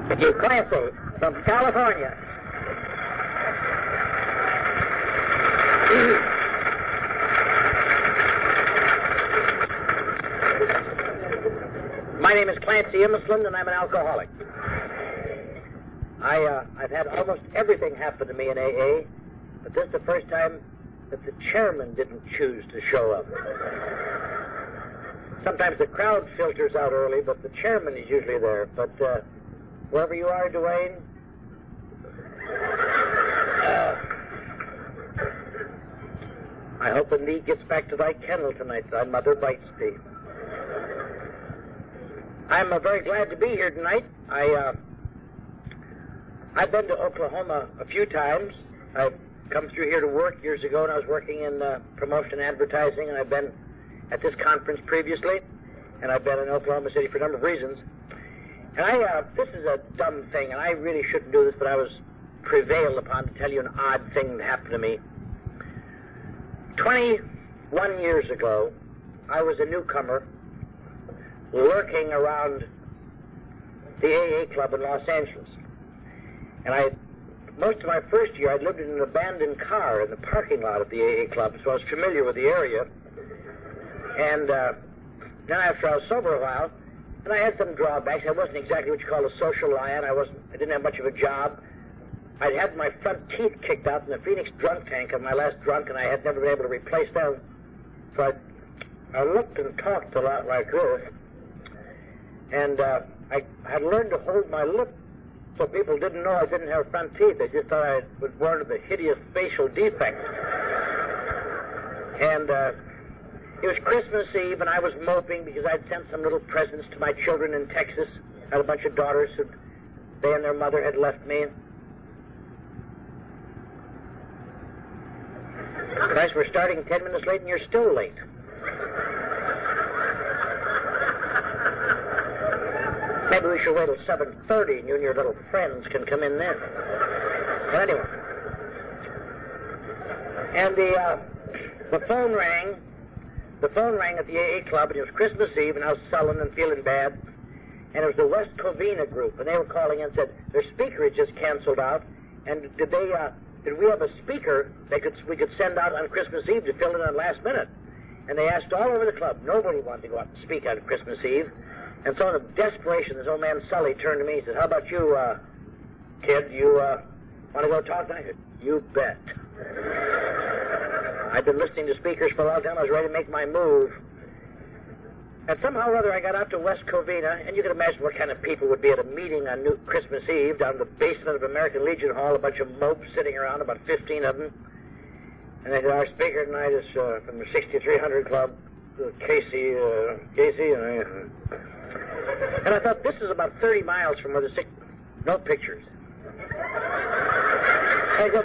It's Clancy from California. My name is Clancy Immisland, and I'm an alcoholic. I've had almost everything happen to me in AA, but this is the first time that the chairman didn't choose to show up. Sometimes the crowd filters out early, but the chairman is usually there. But wherever you are, Dwayne, I hope the knee gets back to thy kennel tonight, thy mother bites thee. I'm very glad to be here tonight. I've been to Oklahoma a few times. I've come through here to work years ago, and I was working in promotion advertising, and I've been at this conference previously, and I've been in Oklahoma City for a number of reasons. And this is a dumb thing, and I really shouldn't do this, but I was prevailed upon to tell you an odd thing that happened to me. 21 years ago, I was a newcomer lurking around the AA club in Los Angeles. And most of my first year, I'd lived in an abandoned car in the parking lot of the AA club, so I was familiar with the area. And then after I was sober a while, and I had some drawbacks. I wasn't exactly what you call a social lion. I didn't have much of a job. I'd had my front teeth kicked out in the Phoenix drunk tank of my last drunk, and I had never been able to replace them. So I looked and talked a lot like this. And I had learned to hold my lip so people didn't know I didn't have front teeth. They just thought I was born with a hideous facial defect. And it was Christmas Eve, and I was moping because I'd sent some little presents to my children in Texas. I had a bunch of daughters who they and their mother had left me. Christ, we're starting 10 minutes late, and you're still late. Maybe we should wait till 7:30 and you and your little friends can come in then. But anyway. And the phone rang. The phone rang at the AA club, and it was Christmas Eve, and I was sullen and feeling bad. And it was the West Covina group, and they were calling and said their speaker had just canceled out, and did we have a speaker we could send out on Christmas Eve to fill in on last minute? And they asked all over the club. Nobody wanted to go out and speak on Christmas Eve. And so in desperation, this old man Sully turned to me and said, "How about you, kid? You want to go talk tonight?" I said, "You bet." I'd been listening to speakers for a long time. I was ready to make my move. And somehow or other, I got out to West Covina, and you can imagine what kind of people would be at a meeting on Christmas Eve down in the basement of American Legion Hall, a bunch of mopes sitting around, about 15 of them. And they said, "Our speaker tonight is from the 6300 Club, Casey, and I thought, this is about 30 miles from where no pictures. I said,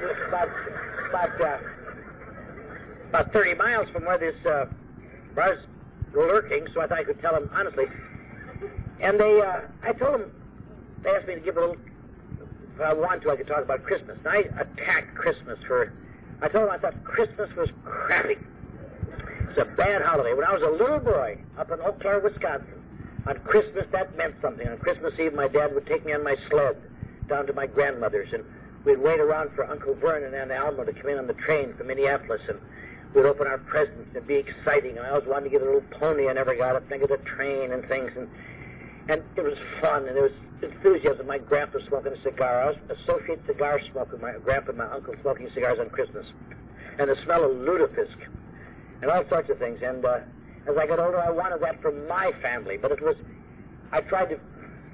about 30 miles from where this, where I was lurking, so I thought I could tell them honestly. And I told them, they asked me to give a little, if I wanted to, I could talk about Christmas. And I attacked Christmas I told them I thought Christmas was crappy. It's a bad holiday. When I was a little boy up in Eau Claire, Wisconsin, on Christmas, that meant something. On Christmas Eve, my dad would take me on my sled down to my grandmother's, and we'd wait around for Uncle Vern and Aunt Alma to come in on the train from Minneapolis, and we'd open our presents and be exciting. And I always wanted to get a little pony I never got, think of the train and things, and it was fun, and there was enthusiasm. My grandpa smoking a cigar. I was associate cigar smoker. My grandpa and my uncle smoking cigars on Christmas, and the smell of lutefisk, and all sorts of things. And as I got older, I wanted that for my family, but I tried to.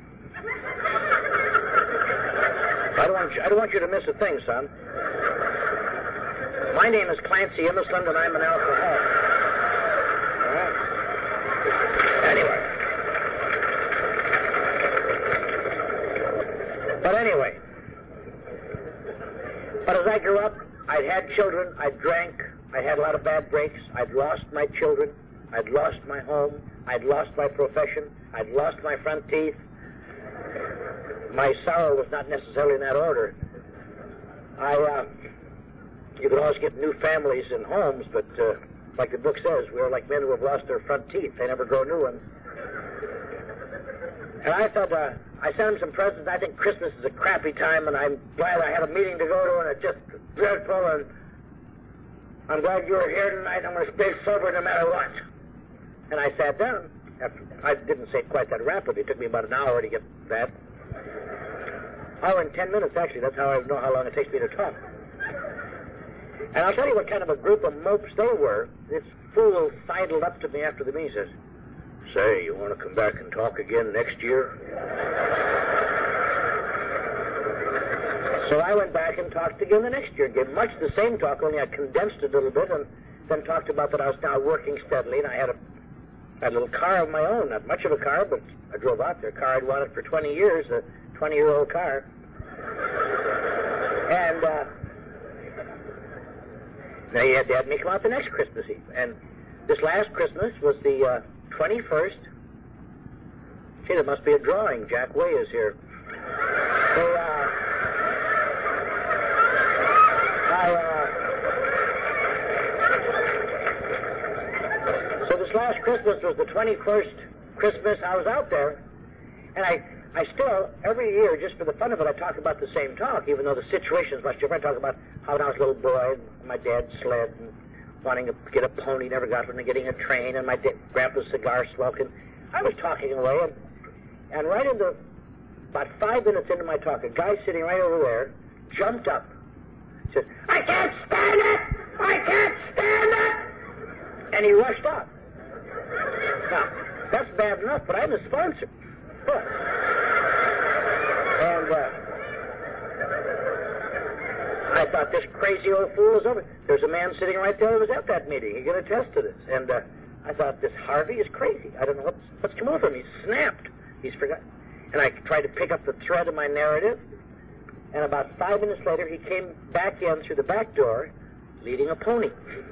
I don't want you to miss a thing, son. My name is Clancy Immisland, and I'm an alcoholic. All right? Anyway. But as I grew up, I'd had children, I drank, I had a lot of bad breaks, I'd lost my children, I'd lost my home, I'd lost my profession, I'd lost my front teeth. My sorrow was not necessarily in that order. You could always get new families and homes, but like the book says, we're like men who have lost their front teeth. They never grow new ones. And I said, I sent him some presents. I think Christmas is a crappy time, and I'm glad I had a meeting to go to, and it's just dreadful, and I'm glad you were here tonight. I'm going to stay sober no matter what. And I sat down. I didn't say it quite that rapidly. It took me about an hour to get that. Hour and 10 minutes, actually. That's how I know how long it takes me to talk. And I'll tell you what kind of a group of mopes they were. This fool sidled up to me after the meeting and says, "Say, you want to come back and talk again next year?" So I went back and talked again the next year. Gave much the same talk, only I condensed it a little bit, and then talked about that I was now working steadily, and I had a little car of my own. Not much of a car, but I drove out there. A car I'd wanted for 20 years, a 20-year-old car. And they had me come out the next Christmas Eve. And this last Christmas was the 21st. Gee, there must be a drawing. Jack Way is here. So this last Christmas was the 21st Christmas I was out there, and I still, every year, just for the fun of it, I talk about the same talk, even though the situation is much different. I talk about how when I was a little boy, my dad sled, and wanting to get a pony, never got one, and getting a train, and my grandpa's cigar smoking. I was talking away, and right into, about 5 minutes into my talk, a guy sitting right over there jumped up, said, "I can't stand it! I can't stand it!" And he rushed out. Now, that's bad enough, but I'm the sponsor. And I thought, this crazy old fool is over. There's a man sitting right there who was at that meeting. He can attest to this. And I thought, this Harvey is crazy. I don't know what's come over him. He's snapped. He's forgotten. And I tried to pick up the thread of my narrative. And about 5 minutes later, he came back in through the back door, leading a pony.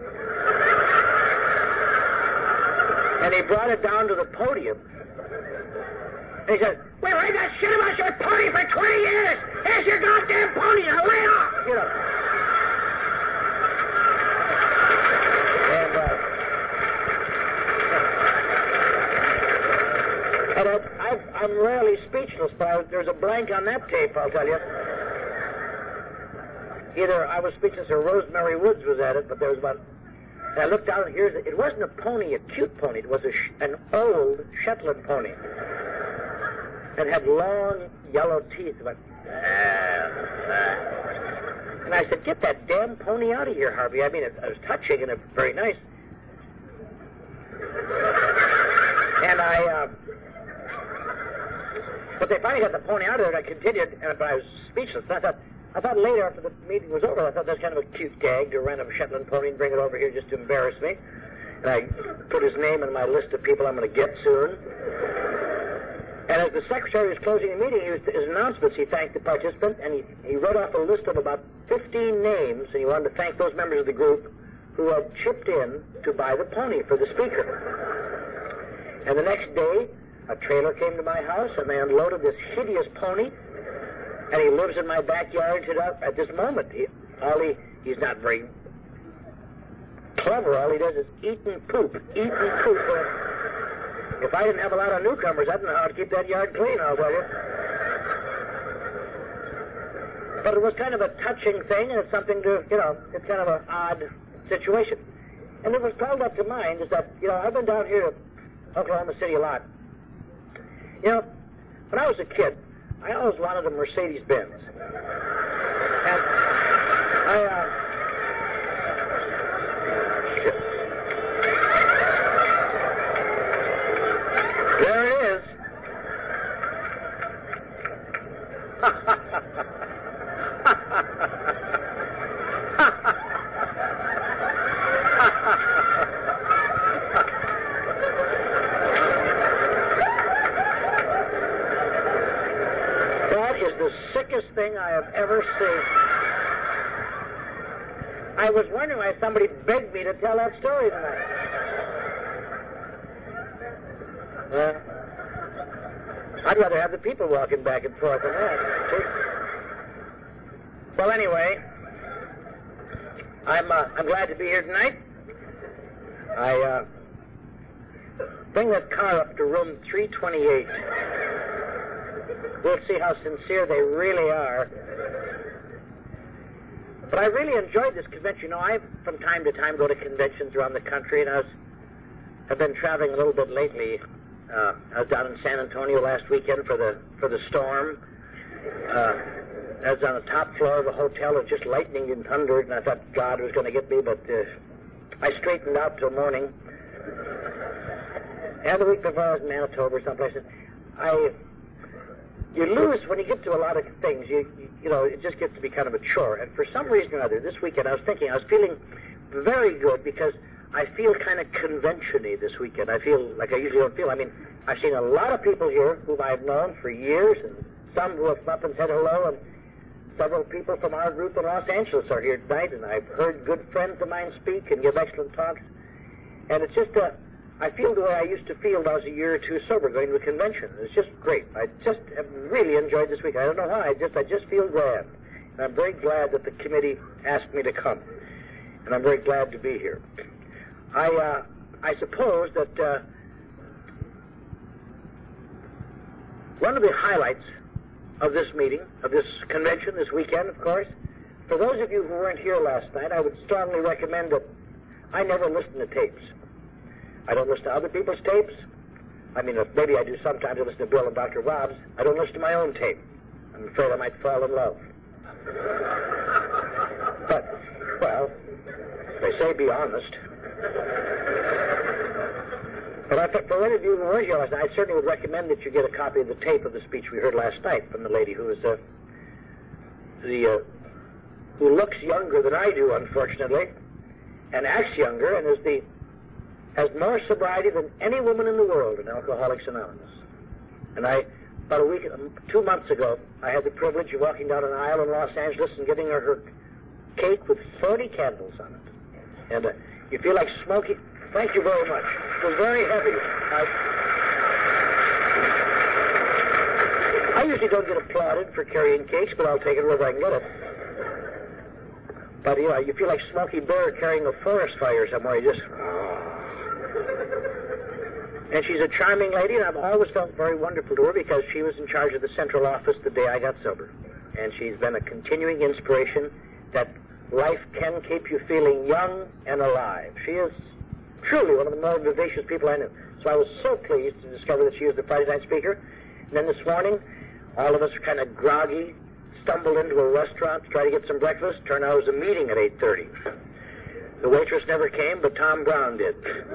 And he brought it down to the podium. And he said, "We heard that shit about your pony for 20 years. Here's your goddamn pony. Now lay off." You know. And I'm rarely speechless, but there's a blank on that tape, I'll tell you. Either I was speechless or Rosemary Woods was at it, but there was about... And I looked down, and it wasn't a pony, a cute pony. It was an old Shetland pony. It had long yellow teeth. And I said, "Get that damn pony out of here, Harvey." I mean, it was touching and very nice. And but they finally got the pony out of there, and I continued, but I was speechless. And I thought later, after the meeting was over, I thought that was kind of a cute gag to rent a Shetland pony and bring it over here just to embarrass me. And I put his name in my list of people I'm going to get soon. And as the secretary was closing the meeting, he used his announcements. He thanked the participant, and he read off a list of about 15 names, and he wanted to thank those members of the group who had chipped in to buy the pony for the speaker. And the next day, a trailer came to my house, and they unloaded this hideous pony, and he lives in my backyard at this moment. He's not very clever. All he does is eat and poop. If I didn't have a lot of newcomers, I don't know how to keep that yard clean, I'll tell you. But it was kind of a touching thing, and it's something to, it's kind of an odd situation. And it was called up to mind is that, I've been down here to Oklahoma City a lot. When I was a kid, I always wanted a Mercedes-Benz. And there it is. That is the sickest thing I have ever seen. I was wondering why somebody begged me to tell that story tonight. I'd rather have the people walking back and forth than that. Well, anyway, I'm glad to be here tonight. I bring that car up to room 328. We'll see how sincere they really are. But I really enjoyed this convention. You know, I, from time to time, go to conventions around the country, and I've been traveling a little bit lately. I was down in San Antonio last weekend for the storm. I was on the top floor of a hotel. It was just lightning and thundered, and I thought God was going to get me, but I straightened out till morning. And the week before I was in Manitoba or someplace. You lose, when you get to a lot of things, you know, it just gets to be kind of a chore. And for some reason or other, this weekend I was feeling very good because I feel kind of convention-y this weekend. I feel like I usually don't feel. I mean, I've seen a lot of people here whom I've known for years, and some who have up and said hello, and several people from our group in Los Angeles are here tonight, and I've heard good friends of mine speak and give excellent talks. And it's just I feel the way I used to feel when I was a year or two sober going to a convention. It's just great. I just have really enjoyed this week. I don't know how. I just feel grand. And I'm very glad that the committee asked me to come. And I'm very glad to be here. I suppose that one of the highlights of this meeting, of this convention this weekend, of course, for those of you who weren't here last night, I would strongly recommend that I never listen to tapes. I don't listen to other people's tapes. I mean, maybe I do sometimes. I listen to Bill and Dr. Bob's. I don't listen to my own tape. I'm afraid I might fall in love. But, well, they say be honest. But I think for any of you who weren't here last night, I certainly would recommend that you get a copy of the tape of the speech we heard last night from the lady who is who looks younger than I do, unfortunately, and acts younger, and has more sobriety than any woman in the world in Alcoholics Anonymous. And about 2 months ago, I had the privilege of walking down an aisle in Los Angeles and giving her cake with 40 candles on it. And you feel like smoking. Thank you very much. It was very heavy. I usually don't get applauded for carrying cakes, but I'll take it wherever I can get it. But, you know, you feel like Smokey Bear carrying a forest fire somewhere. You just... And she's a charming lady, and I've always felt very wonderful to her because she was in charge of the central office the day I got sober. And she's been a continuing inspiration that life can keep you feeling young and alive. She is truly one of the more vivacious people I knew. So I was so pleased to discover that she was the Friday night speaker. And then this morning, all of us were kind of groggy, stumbled into a restaurant to try to get some breakfast. Turned out it was a meeting at 8:30. The waitress never came, but Tom Brown did.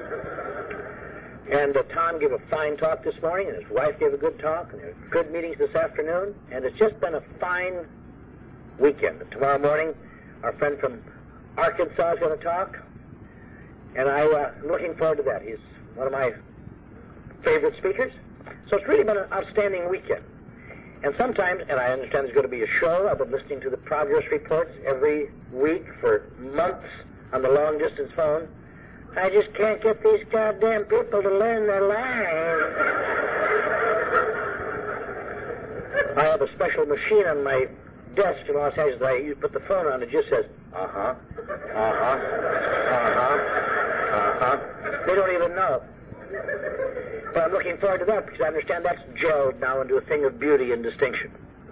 And Tom gave a fine talk this morning, and his wife gave a good talk, and there were good meetings this afternoon, and it's just been a fine weekend. And tomorrow morning, our friend from Arkansas is going to talk, and I'm looking forward to that. He's one of my favorite speakers. So it's really been an outstanding weekend. And sometimes, and I understand there's going to be a show, I've been listening to the progress reports every week for months on the long-distance phone. I just can't get these goddamn people to learn their lives. I have a special machine on my desk in Los Angeles. You put the phone on, it just says, uh-huh, uh-huh, uh-huh, uh-huh. They don't even know. But I'm looking forward to that because I understand that's gelled now into a thing of beauty and distinction.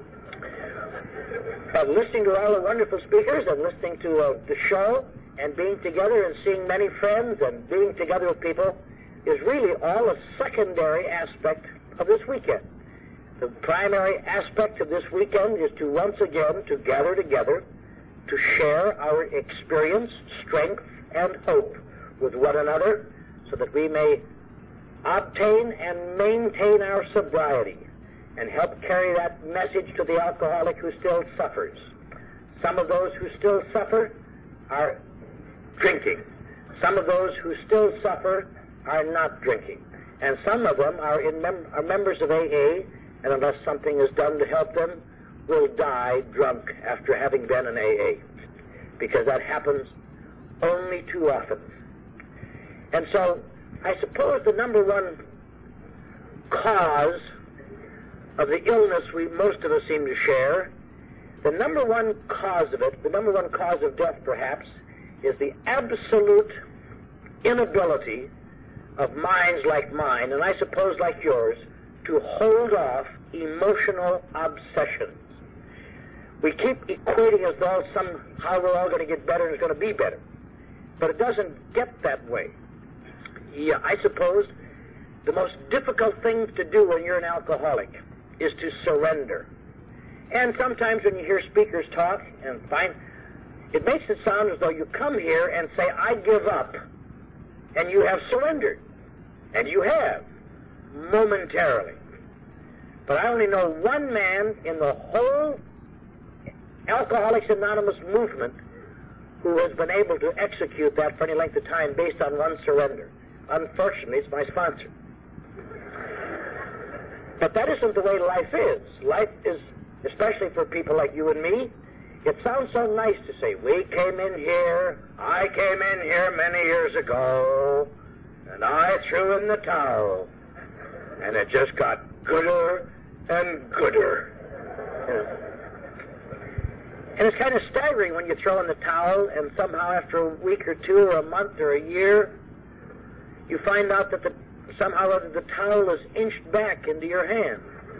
But listening to all the wonderful speakers and listening to the show and being together and seeing many friends and being together with people is really all a secondary aspect of this weekend. The primary aspect of this weekend is to once again to gather together to share our experience, strength, and hope with one another so that we may obtain and maintain our sobriety and help carry that message to the alcoholic who still suffers. Some of those who still suffer are drinking. Some of those who still suffer are not drinking. And some of them are members of AA, and unless something is done to help them, will die drunk after having been in AA. Because that happens only too often. And so, I suppose the number one cause of the illness most of us seem to share, the number one cause of it, the number one cause of death perhaps, is the absolute inability of minds like mine, and I suppose like yours, to hold off emotional obsessions. We keep equating as though somehow we're all going to get better and it's going to be better. But it doesn't get that way. Yeah, I suppose the most difficult thing to do when you're an alcoholic is to surrender. And sometimes when you hear speakers talk, and fine, it makes it sound as though you come here and say, I give up, and you have surrendered. And you have, momentarily. But I only know one man in the whole Alcoholics Anonymous movement who has been able to execute that for any length of time based on one surrender. Unfortunately, it's my sponsor. But that isn't the way life is. Life is, especially for people like you and me, it sounds so nice to say, we came in here, I came in here many years ago, and I threw in the towel, and it just got gooder and gooder. And it's kind of staggering when you throw in the towel, and somehow after a week or two or a month or a year, you find out that somehow or other the towel is inched back into your hand.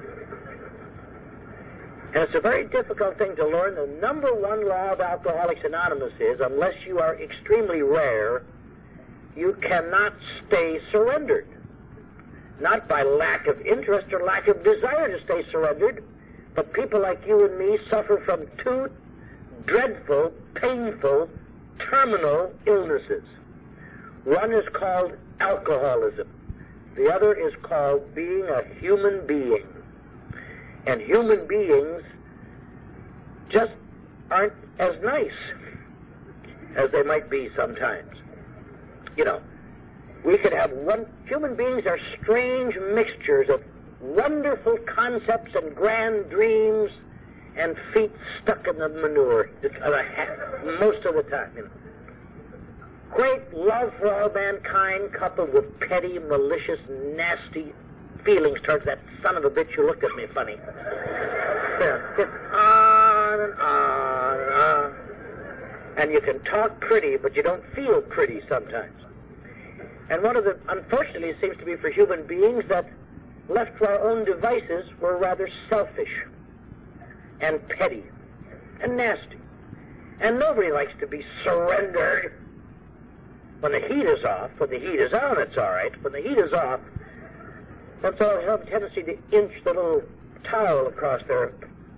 And it's a very difficult thing to learn. The number one law of Alcoholics Anonymous is, unless you are extremely rare, you cannot stay surrendered. Not by lack of interest or lack of desire to stay surrendered, but people like you and me suffer from two dreadful, painful, terminal illnesses. One is called alcoholism. The other is called being a human being. And human beings just aren't as nice as they might be sometimes. You know, we could have human beings are strange mixtures of wonderful concepts and grand dreams and feet stuck in the manure most of the time. You know. Great love for all mankind coupled with petty, malicious, nasty feelings towards that son of a bitch who looked at me funny. Yeah, just on and on and on. And you can talk pretty, but you don't feel pretty sometimes. And one of the, unfortunately, it seems to be for human beings that left to our own devices, we're rather selfish and petty and nasty. And nobody likes to be surrendered. When the heat is off, when the heat is on, it's all right. When the heat is off, that's all have a tendency to inch the little towel across there.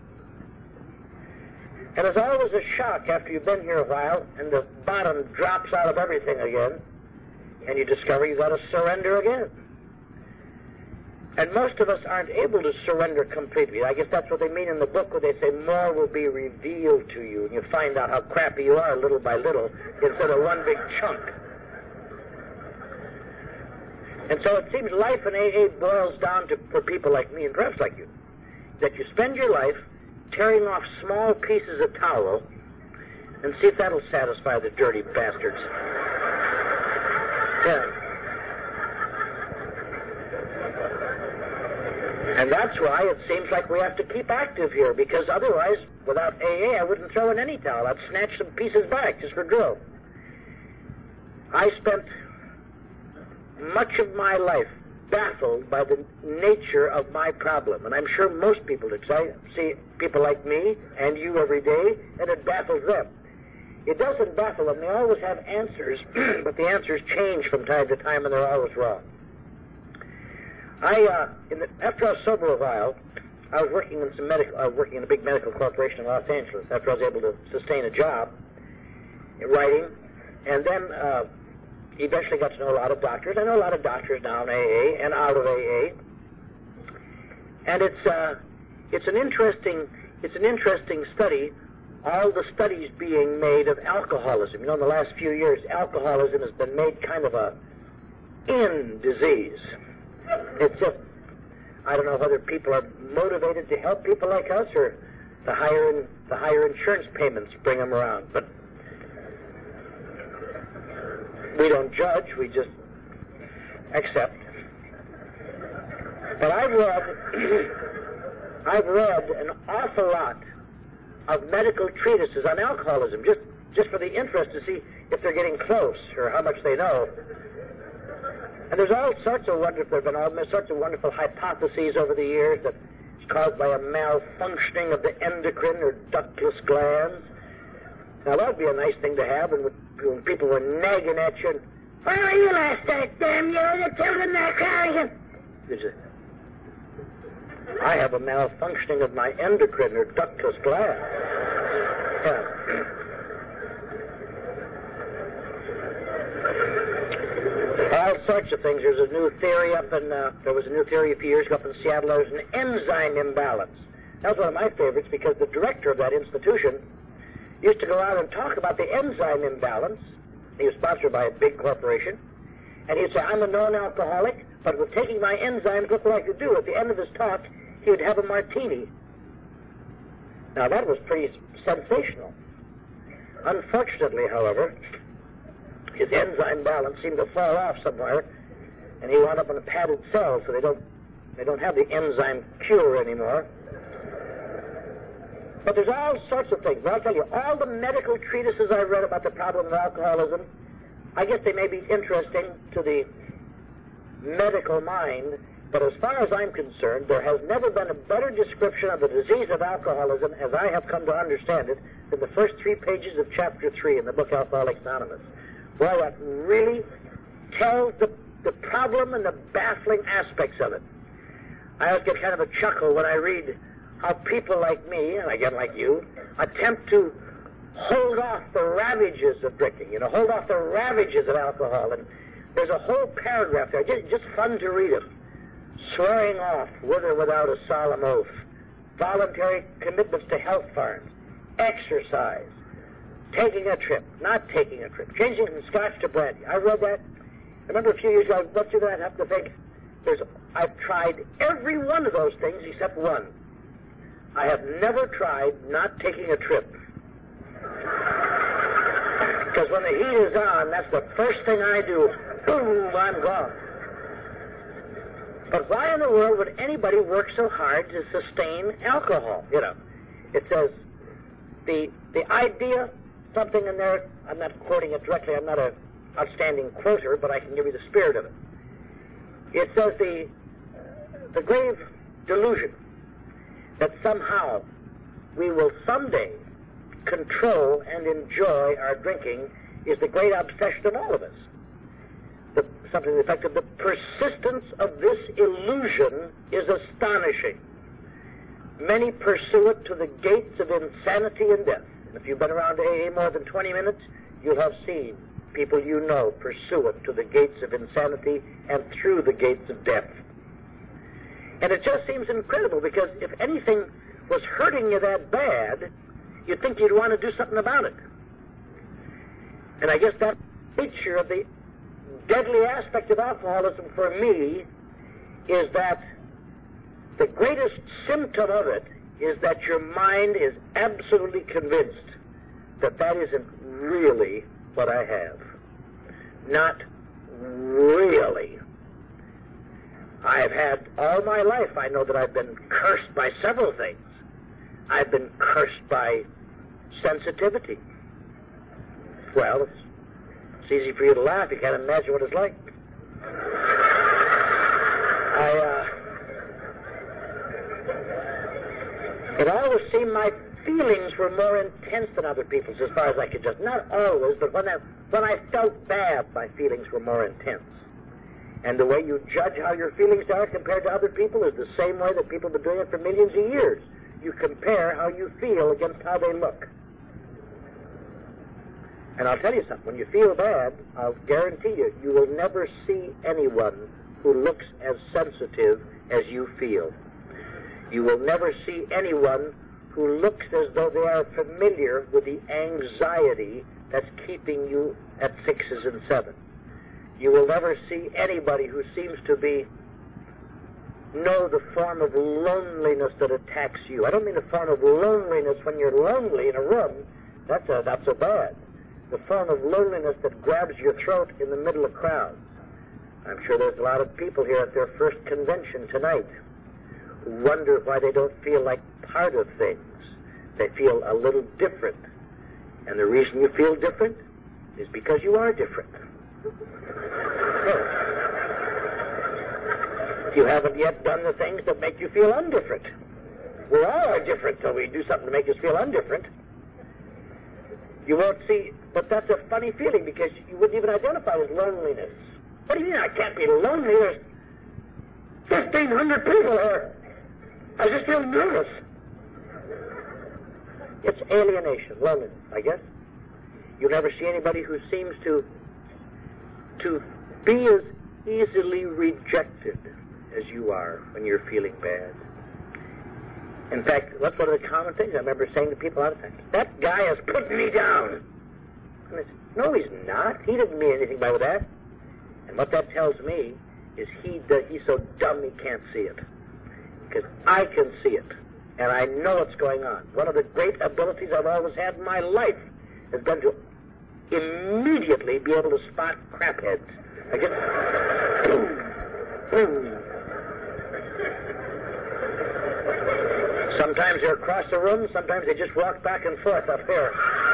And there's always a shock after you've been here a while and the bottom drops out of everything again, and you discover you've got to surrender again. And most of us aren't able to surrender completely. I guess that's what they mean in the book where they say more will be revealed to you, and you find out how crappy you are little by little instead of one big chunk. And so it seems life in AA boils down to, for people like me and perhaps like you, that you spend your life tearing off small pieces of towel and see if that'll satisfy the dirty bastards. Yeah. And that's why it seems like we have to keep active here, because otherwise, without AA, I wouldn't throw in any towel. I'd snatch some pieces back just for drill. I spent much of my life baffled by the nature of my problem, and I'm sure most people do, because I see people like me and you every day, and it baffles them. It doesn't baffle them. They always have answers, but the answers change from time to time, and they're always wrong. After I was sober a while, I was working in a big medical corporation in Los Angeles. After I was able to sustain a job in writing, and then eventually got to know a lot of doctors. I know a lot of doctors now in AA and out of AA, and it's an interesting study. All the studies being made of alcoholism. You know, in the last few years, alcoholism has been made kind of a in disease. It's just, I don't know whether people are motivated to help people like us or the higher insurance payments bring them around. But we don't judge, we just accept. But I've read an awful lot of medical treatises on alcoholism, just for the interest to see if they're getting close or how much they know. And there's all sorts of wonderful, there have been all sorts of wonderful hypotheses over the years that it's caused by a malfunctioning of the endocrine or ductless glands. Now that would be a nice thing to have, and when people were nagging at you, and, where were you last night, damn you, the children there crying? I have a malfunctioning of my endocrine or ductless gland. Yeah. All sorts of things. There's a new theory up in, there was a new theory a few years ago up in Seattle. There's an enzyme imbalance. That was one of my favorites because the director of that institution used to go out and talk about the enzyme imbalance. He was sponsored by a big corporation. And he'd say, I'm a known alcoholic, but with taking my enzymes, look what I could do. At the end of his talk, he would have a martini. Now, that was pretty sensational. Unfortunately, however, his enzyme balance seemed to fall off somewhere, and he wound up in a padded cell, so they don't have the enzyme cure anymore. But there's all sorts of things. But I'll tell you, all the medical treatises I've read about the problem of alcoholism, I guess they may be interesting to the medical mind, but as far as I'm concerned, there has never been a better description of the disease of alcoholism, as I have come to understand it, than the first 3 pages of Chapter 3 in the book Alcoholics Anonymous. Boy, that really tells the problem and the baffling aspects of it. I always get kind of a chuckle when I read how people like me, and again like you, attempt to hold off the ravages of drinking, hold off the ravages of alcohol. And there's a whole paragraph there, just fun to read it. Swearing off, with or without a solemn oath, voluntary commitments to health farms, exercise, taking a trip, not taking a trip, changing from scotch to brandy. I read that. I remember a few years ago, I went through that, I have to think, I've tried every one of those things except one. I have never tried not taking a trip. Because when the heat is on, that's the first thing I do. Boom, I'm gone. But why in the world would anybody work so hard to sustain alcohol? It says, the idea, something in there, I'm not quoting it directly, I'm not an outstanding quoter, but I can give you the spirit of it. It says the grave delusion that somehow we will someday control and enjoy our drinking is the great obsession of all of us. Something to the effect of the persistence of this illusion is astonishing. Many pursue it to the gates of insanity and death. And if you've been around AA more than 20 minutes, you'll have seen people you know pursue it to the gates of insanity and through the gates of death. And it just seems incredible, because if anything was hurting you that bad, you'd think you'd want to do something about it. And I guess that nature of the deadly aspect of alcoholism for me is that the greatest symptom of it is that your mind is absolutely convinced that that isn't really what I have. Not really. I've had all my life, I know that I've been cursed by several things. I've been cursed by sensitivity. Well, it's easy for you to laugh. You can't imagine what it's like. It always seemed my feelings were more intense than other people's, as far as I could judge. Not always, but when I felt bad, my feelings were more intense. And the way you judge how your feelings are compared to other people is the same way that people have been doing it for millions of years. You compare how you feel against how they look. And I'll tell you something, when you feel bad, I'll guarantee you, you will never see anyone who looks as sensitive as you feel. You will never see anyone who looks as though they are familiar with the anxiety that's keeping you at 6s and 7s. You will never see anybody who seems to know the form of loneliness that attacks you. I don't mean the form of loneliness when you're lonely in a room. That's so bad. The form of loneliness that grabs your throat in the middle of crowds. I'm sure there's a lot of people here at their first convention tonight who wonder why they don't feel like part of things. They feel a little different. And the reason you feel different is because you are different. If you haven't yet done the things that make you feel undifferent. We all are different, so we do something to make us feel undifferent. You won't see, but that's a funny feeling because you wouldn't even identify as loneliness. What do you mean I can't be lonely? There's 1,500 people here. I just feel nervous. It's alienation, loneliness, I guess. You'll never see anybody who seems to be as easily rejected as you are when you're feeling bad. In fact, that's one of the common things I remember saying to people a lot of times. That guy has put me down. And I said, no, he's not. He didn't mean anything by that. And what that tells me is he's so dumb he can't see it. Because I can see it. And I know what's going on. One of the great abilities I've always had in my life has been to immediately be able to spot crapheads. I get... Sometimes they're across the room, sometimes they just walk back and forth up here.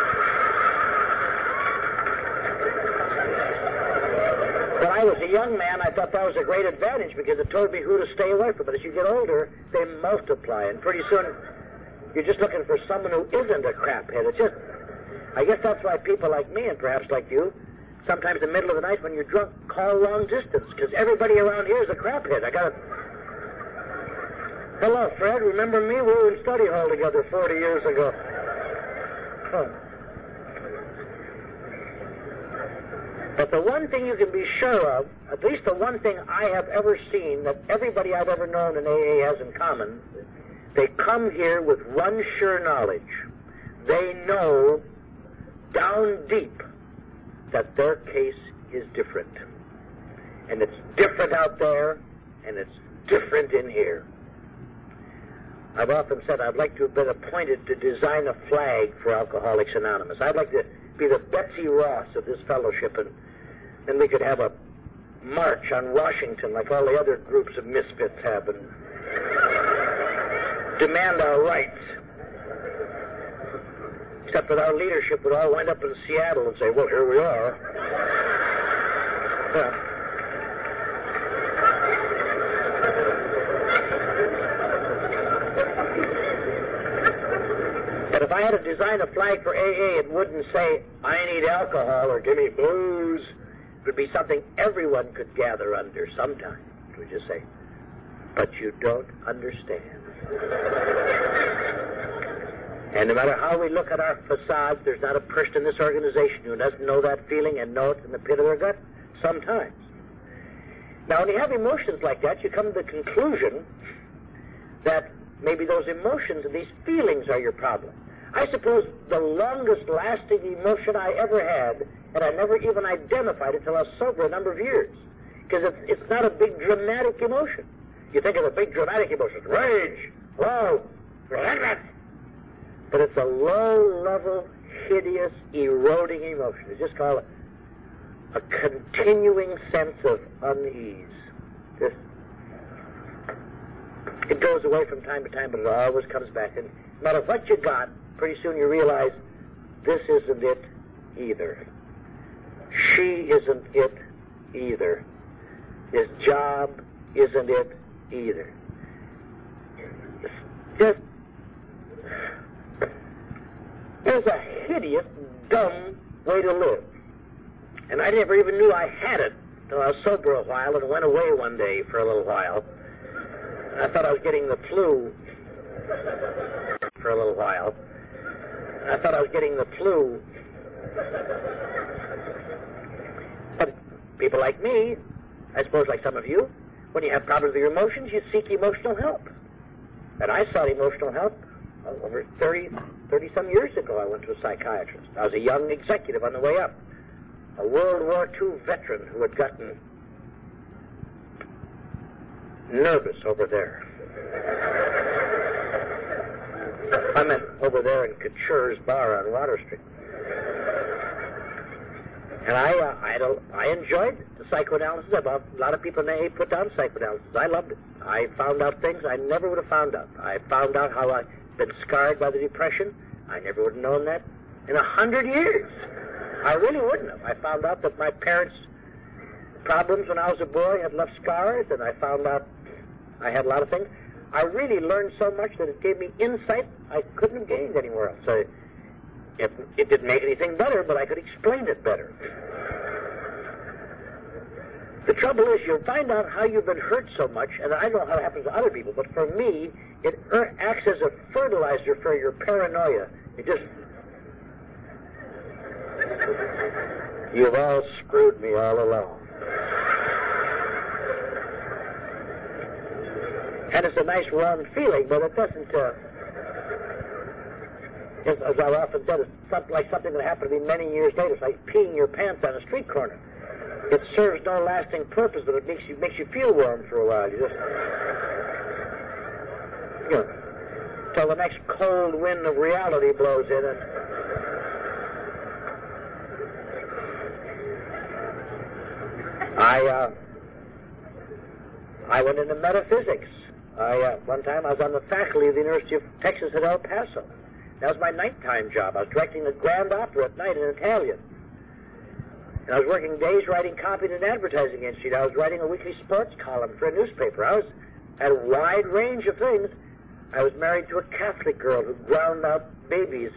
When I was a young man, I thought that was a great advantage because it told me who to stay away from. But as you get older, they multiply, and pretty soon you're just looking for someone who isn't a craphead. It's just, I guess that's why people like me, and perhaps like you, sometimes in the middle of the night when you're drunk, call long distance, because everybody around here is a craphead. I got to... Hello, Fred. Remember me? We were in study hall together 40 years ago. Huh. But the one thing you can be sure of, at least the one thing I have ever seen that everybody I've ever known in AA has in common, they come here with one sure knowledge. They know down deep that their case is different. And it's different out there, and it's different in here. I've often said I'd like to have been appointed to design a flag for Alcoholics Anonymous. I'd like to be the Betsy Ross of this fellowship, and then we could have a march on Washington like all the other groups of misfits have and demand our rights. Except that our leadership would all wind up in Seattle and say, well, here we are. Yeah. But if I had to design a flag for AA, it wouldn't say, I need alcohol or give me booze. It would be something everyone could gather under sometime. It would just say, but you don't understand. And no matter how we look at our facades, there's not a person in this organization who doesn't know that feeling and know it in the pit of their gut sometimes. Now, when you have emotions like that, you come to the conclusion that maybe those emotions and these feelings are your problem. I suppose the longest lasting emotion I ever had, and I never even identified it till I was sober a number of years, because it's not a big dramatic emotion. You think of a big dramatic emotion, rage, love, resentment, but it's a low-level, hideous, eroding emotion. It's just called a continuing sense of unease. Just, it goes away from time to time, but it always comes back. And no matter what you got, pretty soon you realize this isn't it either. She isn't it either. His job isn't it either. Just, there's a hideous, dumb way to live. And I never even knew I had it until I was sober a while and went away one day for a little while. I thought I was getting the flu for a little while. But people like me, I suppose like some of you, when you have problems with your emotions, you seek emotional help. And I sought emotional help over 30-some years ago. I went to a psychiatrist. I was a young executive on the way up, a World War II veteran who had gotten nervous over there. I meant over there in Couture's bar on Water Street. And I enjoyed the psychoanalysis. A lot of people in AA put down psychoanalysis. I loved it. I found out things I never would have found out. I found out how I'd been scarred by the Depression. I never would have known that in 100 years. I really wouldn't have. I found out that my parents' problems when I was a boy had left scars, and I found out I had a lot of things. I really learned so much that it gave me insight I couldn't have gained anywhere else. So it didn't make anything better, but I could explain it better. The trouble is, you'll find out how you've been hurt so much, and I don't know how it happens to other people, but for me, it acts as a fertilizer for your paranoia. It just... You've all screwed me all along. And it's a nice, warm feeling, but it doesn't... as I've often said, it's like something that happened to me many years later. It's like peeing your pants on a street corner. It serves no lasting purpose, but it makes you feel warm for a while. You just, till the next cold wind of reality blows in. And I went into metaphysics. One time I was on the faculty of the University of Texas at El Paso. That was my nighttime job. I was directing the Grand Opera at night in Italian. And I was working days writing copy in an advertising institute. I was writing a weekly sports column for a newspaper. I had a wide range of things. I was married to a Catholic girl who ground out babies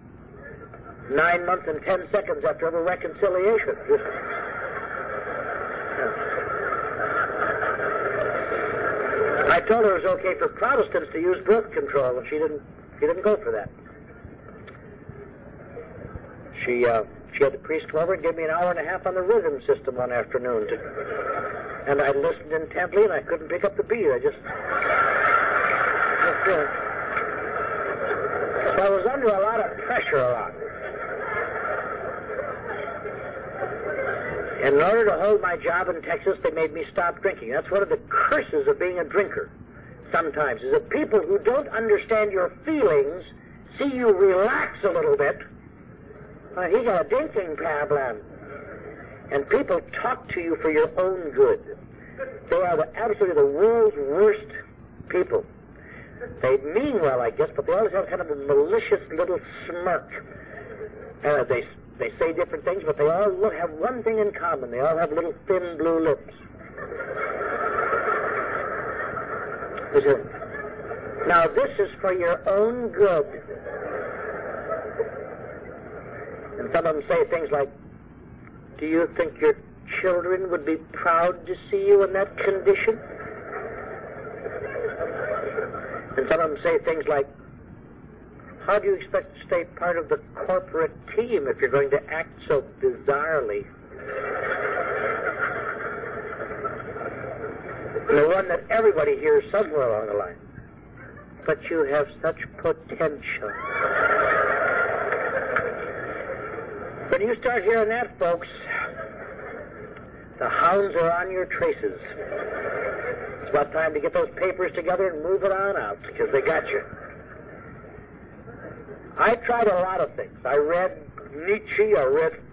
9 months and 10 seconds after every reconciliation. I told her it was okay for Protestants to use birth control, and she didn't go for that. She had the priest come over and give me an hour and a half on the rhythm system one afternoon. And I listened intently, and I couldn't pick up the beat. So I was under a lot of pressure a lot. And in order to hold my job in Texas, they made me stop drinking. That's one of the curses of being a drinker sometimes, is that people who don't understand your feelings see you relax a little bit. He got a drinking problem. And people talk to you for your own good. They are absolutely the world's worst people. They mean well, I guess, but they always have kind of a malicious little smirk. They say different things, but they all have one thing in common. They all have little thin blue lips. Now, this is for your own good. And some of them say things like, do you think your children would be proud to see you in that condition? And some of them say things like, how do you expect to stay part of the corporate team if you're going to act so bizarrely? And the one that everybody hears somewhere along the line. But you have such potential. When you start hearing that, folks, the hounds are on your traces. It's about time to get those papers together and move it on out, because they got you. I tried a lot of things. I read Nietzsche. I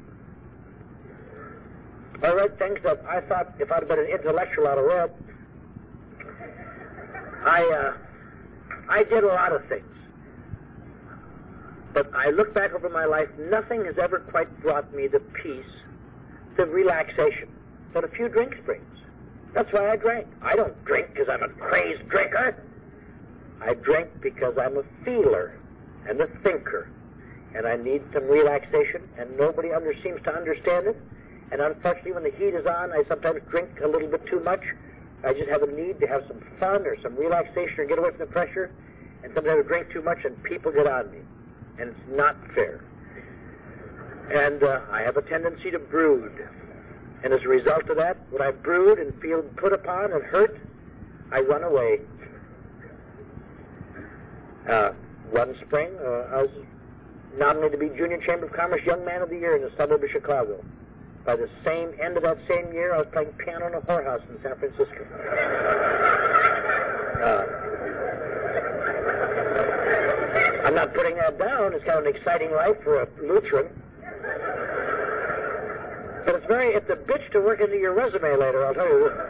read things that I thought, if I'd have been an intellectual, I'd have read. I did a lot of things. But I look back over my life, nothing has ever quite brought me the peace, the relaxation that a few drinks brings. That's why I drank. I don't drink because I'm a crazed drinker. I drink because I'm a feeler and a thinker. And I need some relaxation, and nobody seems to understand it. And unfortunately, when the heat is on, I sometimes drink a little bit too much. I just have a need to have some fun or some relaxation or get away from the pressure. And sometimes I drink too much, and people get on me. And it's not fair. And I have a tendency to brood. And as a result of that, when I brood and feel put upon and hurt, I run away. One spring, I was nominated to be Junior Chamber of Commerce Young Man of the Year in the suburb of Chicago. By the end of that same year, I was playing piano in a whorehouse in San Francisco. I'm not putting that down. It's kind of an exciting life for a Lutheran. But it's a bitch to work into your resume later, I'll tell you this.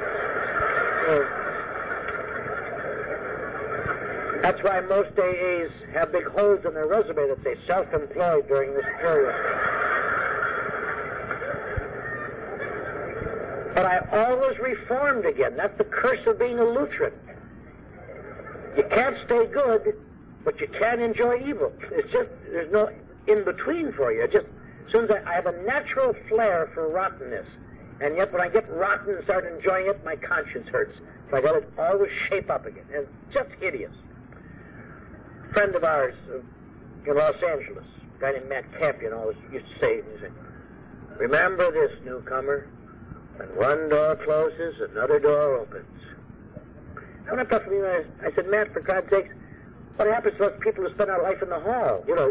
That's why most AAs have big holes in their resume that say self-employed during this period. But I always reformed again. That's the curse of being a Lutheran. You can't stay good, but you can enjoy evil. It's just, there's no in-between for you. Just, as soon as I have a natural flair for rottenness, and yet when I get rotten and start enjoying it, my conscience hurts. So I got to always shape up again. And it's just hideous. A friend of ours in Los Angeles, a guy named Matt Campion, always used to say, remember this, newcomer, when one door closes, another door opens. And I thought to me, I said, Matt, for God's sakes, what happens to those people who spend our life in the hall? You know,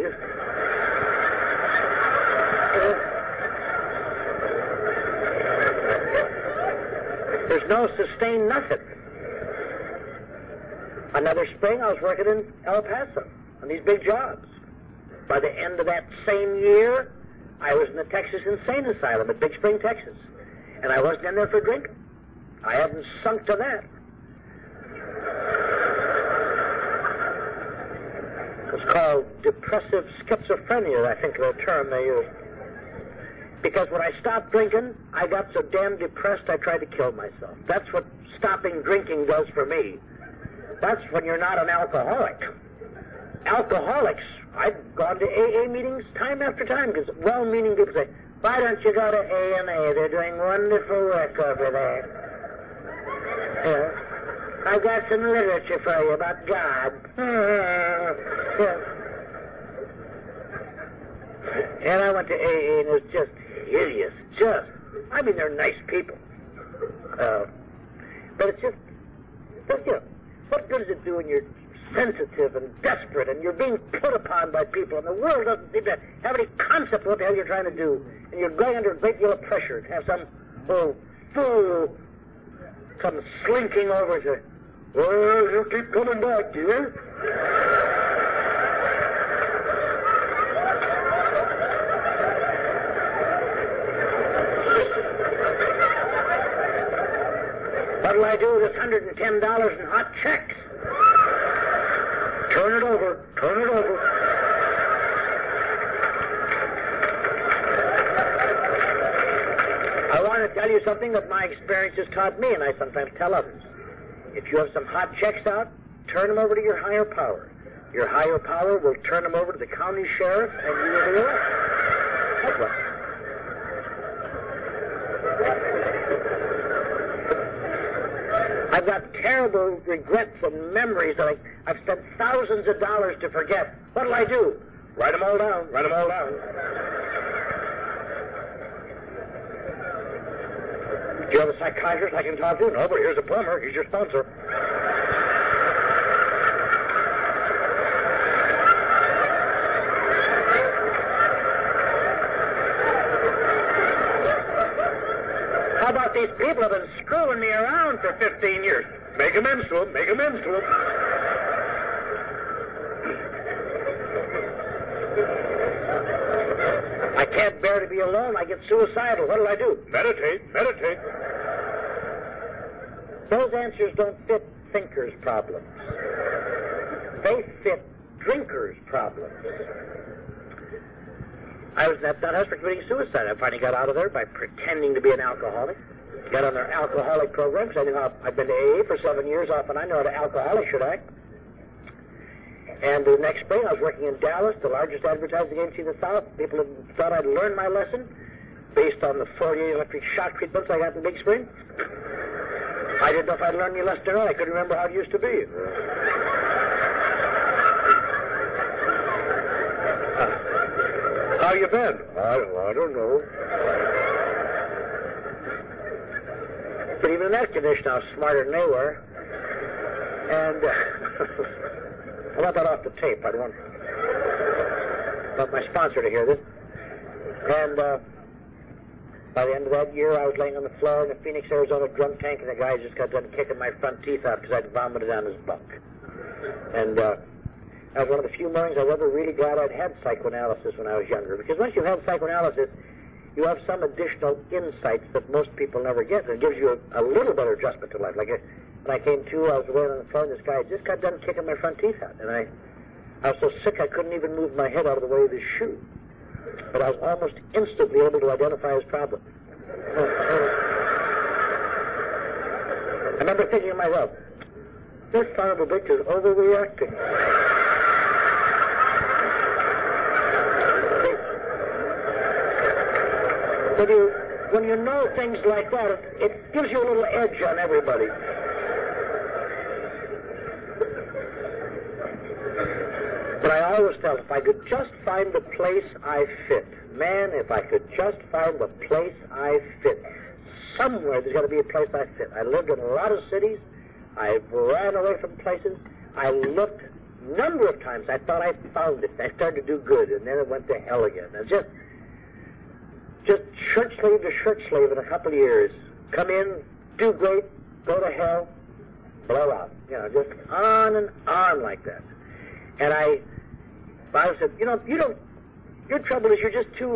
there's no sustained nothing. Another spring, I was working in El Paso on these big jobs. By the end of that same year, I was in the Texas Insane Asylum at Big Spring, Texas. And I wasn't in there for drinking. I hadn't sunk to that. It's called depressive schizophrenia, I think, the term they use. Because when I stopped drinking, I got so damn depressed I tried to kill myself. That's what stopping drinking does for me. That's when you're not an alcoholic. Alcoholics, I've gone to AA meetings time after time because well-meaning people say, why don't you go to AMA? They're doing wonderful work over there. I've got some literature for you about God. And I went to AA and it was just hideous. I mean, they're nice people. But it's just, you know, what good does it do when you're sensitive and desperate and you're being put upon by people and the world doesn't seem to have any concept of what the hell you're trying to do and you're going under a great deal of pressure to have some old fool come slinking over and say, well, you keep coming back, dear. What'll I do with this $110 in hot checks? Turn it over. I want to tell you something that my experience has taught me, and I sometimes tell others. If you have some hot checks out, turn them over to your higher power. Your higher power will turn them over to the county sheriff, and you will be arrested. That's what. I've got terrible regrets and memories that I've spent thousands of dollars to forget. What'll I do? Write them all down. Do you have a psychiatrist I can talk to? No, but here's a plumber. He's your sponsor. How about these people have been screwing me around for 15 years? Make amends to them. I can't bear to be alone. I get suicidal. What'll I do? Meditate. Those answers don't fit thinkers' problems. They fit drinkers' problems. I was at that hospital committing suicide. I finally got out of there by pretending to be an alcoholic. Got on their alcoholic program because I knew how I'd been to AA for 7 years off, and I know how an alcoholic should act. And the next spring, I was working in Dallas, the largest advertising agency in the South. People had thought I'd learned my lesson based on the 48 electric shock treatments I got in Big Spring. I didn't know if I'd learned any lesson or not. I couldn't remember how it used to be. How you been? I don't know. But even in that condition, I was smarter than they were. And I want that off the tape. I don't want my sponsor to hear this. And by the end of that year, I was laying on the floor in the Phoenix, Arizona drunk tank, and the guy just got done kicking my front teeth out because I'd vomited on his bunk. And that was one of the few mornings I was ever really glad I'd had psychoanalysis when I was younger. Because once you've had psychoanalysis, you have some additional insights that most people never get. It gives you a little better adjustment to life. Like when I came to, I was laying on the floor, and this guy just got done kicking my front teeth out. And I was so sick I couldn't even move my head out of the way of his shoe. But I was almost instantly able to identify his problem. remember thinking to myself, this son of a bitch is overreacting. When you know things like that, it gives you a little edge on everybody. But I always felt if I could just find the place I fit, man, if I could just find the place I fit, somewhere there's got to be a place I fit. I lived in a lot of cities. I ran away from places. I looked a number of times. I thought I found it. I started to do good, and then it went to hell again. And just shirt sleeve to shirt sleeve in a couple of years. Come in, do great, go to hell, blow out. You know, just on and on like that. And I said, your trouble is you're just too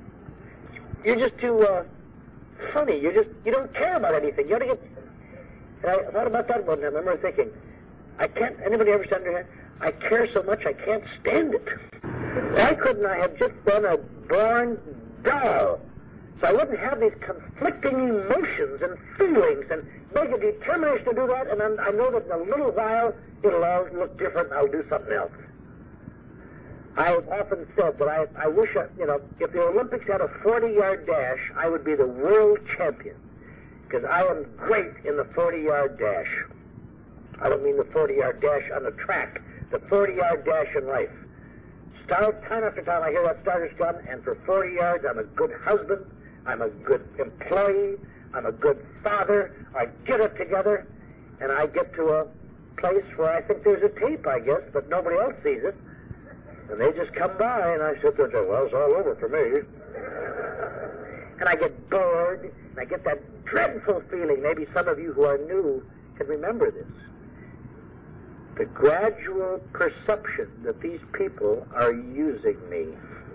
funny. You don't care about anything. You ought to get. And I thought about that one time. I remember thinking, anybody ever said to her, I care so much I can't stand it. Why couldn't I have just been a born doll? So I wouldn't have these conflicting emotions and feelings and make a determination to do that, and I know that in a little while it'll all look different and I'll do something else. I've often said that I wish, if the Olympics had a 40-yard dash, I would be the world champion, because I am great in the 40-yard dash. I don't mean the 40-yard dash on the track, the 40-yard dash in life. Time after time I hear that starter's gun, and for 40 yards I'm a good husband, I'm a good employee, I'm a good father. I get it together, and I get to a place where I think there's a tape, I guess, but nobody else sees it. And they just come by, and I sit there and say, well, it's all over for me. And I get bored, and I get that dreadful feeling. Maybe some of you who are new can remember this. The gradual perception that these people are using me.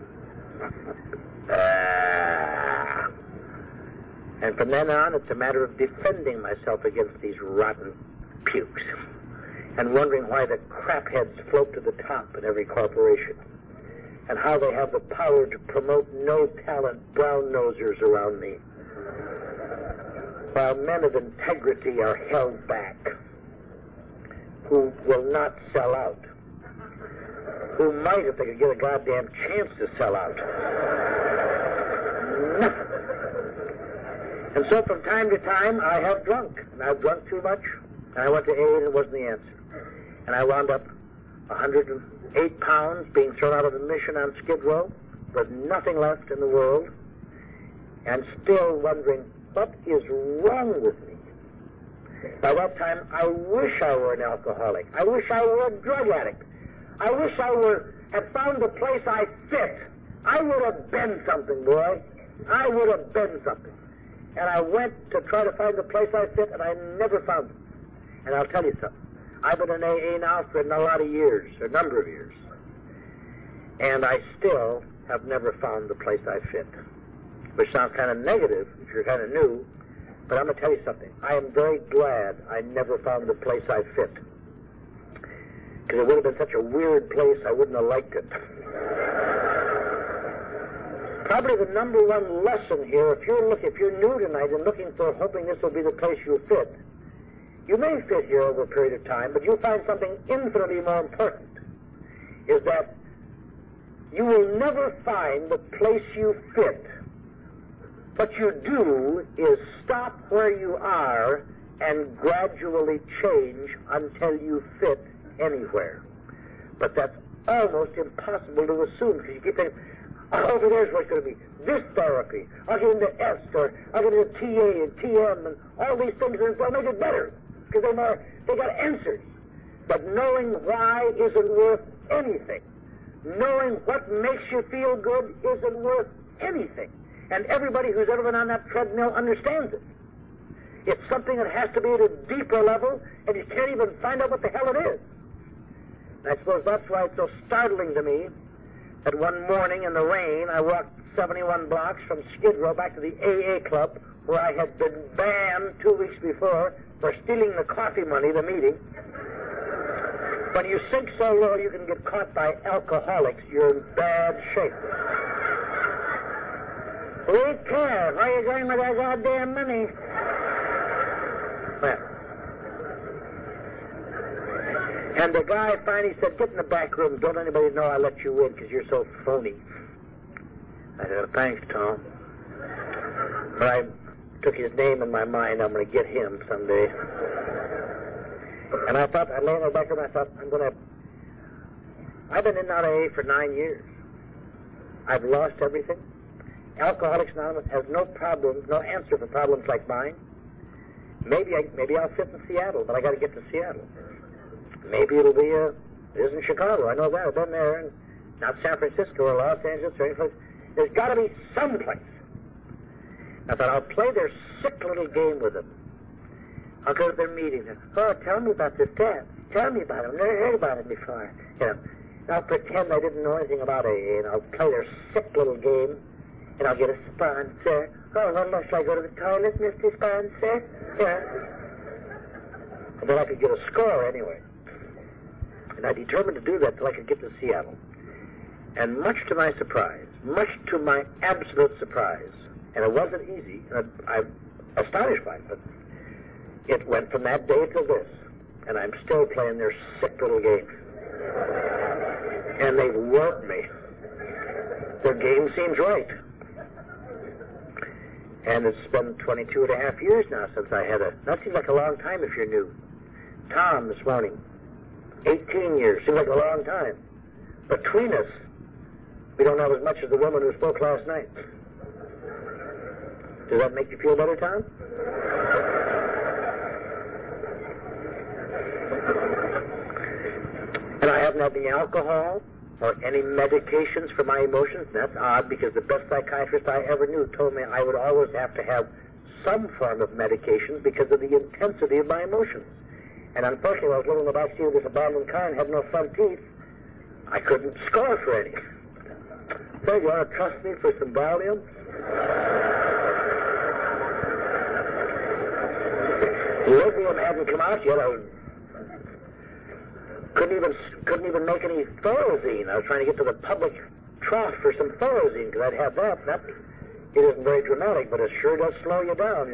And from then on, it's a matter of defending myself against these rotten pukes and wondering why the crapheads float to the top in every corporation and how they have the power to promote no-talent brown-nosers around me while men of integrity are held back, who will not sell out, who might if they could get a goddamn chance to sell out. Nothing. And so from time to time, I have drunk, and I've drunk too much, and I went to AA, and it wasn't the answer. And I wound up 108 pounds being thrown out of the mission on Skid Row with nothing left in the world, and still wondering, what is wrong with me? By that time, I wish I were an alcoholic. I wish I were a drug addict. I wish I had found the place I fit. I would have been something, boy. I would have been something. And I went to try to find the place I fit, and I never found it. And I'll tell you something. I've been in AA now for a lot of years, a number of years. And I still have never found the place I fit. Which sounds kind of negative if you're kind of new, but I'm going to tell you something. I am very glad I never found the place I fit. Because it would have been such a weird place, I wouldn't have liked it. Probably the number one lesson here, if you're new tonight and hoping this will be the place you'll fit, you may fit here over a period of time, but you'll find something infinitely more important, is that you will never find the place you fit. What you do is stop where you are and gradually change until you fit anywhere. But that's almost impossible to assume, because you keep thinking, over there's what's going to be. This therapy. I'll get into S, or I'll get into TA and TM, and all these things, and they'll make it better, because they got answers. But knowing why isn't worth anything. Knowing what makes you feel good isn't worth anything. And everybody who's ever been on that treadmill understands it. It's something that has to be at a deeper level, and you can't even find out what the hell it is. And I suppose that's why it's so startling to me that one morning in the rain, I walked 71 blocks from Skid Row back to the AA club, where I had been banned 2 weeks before for stealing the coffee money, the meeting. When you sink so low you can get caught by alcoholics, you're in bad shape. We care. Where are you going with that goddamn money? Well, And the guy finally said, get in the back room. Don't anybody know I let you in because you're so phony. I said, thanks, Tom. But I took his name in my mind. I'm going to get him someday. And I thought, I lay in the back room, I thought, I've been in and out of AA for 9 years. I've lost everything. Alcoholics Anonymous has no problem, no answer for problems like mine. Maybe I'll fit in Seattle, but I got to get to Seattle. Maybe it'll be it isn't Chicago. I know that. I've been there, and not San Francisco or Los Angeles or any place. There's got to be some place. I thought I'll play their sick little game with them. I'll go to their meetings. Oh, tell me about this dad. Tell me about it. I've never heard about it before. I'll pretend I didn't know anything about AA, and I'll play their sick little game, and I'll get a sponsor. Oh, well, must I go to the toilet, Mr. Sponsor? Yeah. And then I could get a score anyway. And I determined to do that till I could get to Seattle. And much to my surprise, much to my absolute surprise, and it wasn't easy, and I'm astonished by it, but it went from that day to this, and I'm still playing their sick little game. And they've warped me. Their game seems right. And it's been 22 and a half years now since I had that seems like a long time if you're new. Tom this morning, 18 years, seems like a long time. Between us, we don't have as much as the woman who spoke last night. Does that make you feel better, Tom? And I haven't had any alcohol or any medications for my emotions. That's odd because the best psychiatrist I ever knew told me I would always have to have some form of medication because of the intensity of my emotions. And unfortunately, I was living in the backseat of this abandoned car and had no front teeth. I couldn't score for any. So you want to trust me for some Valium? Lithium hadn't come out yet. I couldn't even make any Thorazine. I was trying to get to the public trough for some Thorazine because I'd have that. It isn't very dramatic, but it sure does slow you down.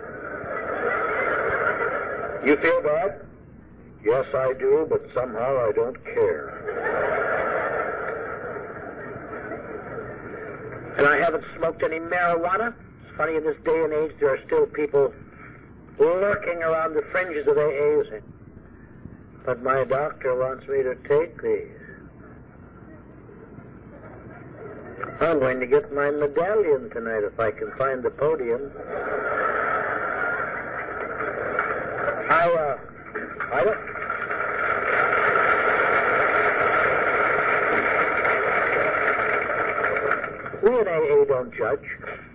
You feel bad? Yes, I do, but somehow I don't care. And I haven't smoked any marijuana. It's funny, in this day and age, there are still people lurking around the fringes of AA. But my doctor wants me to take these. I'm going to get my medallion tonight if I can find the podium. We in AA don't judge.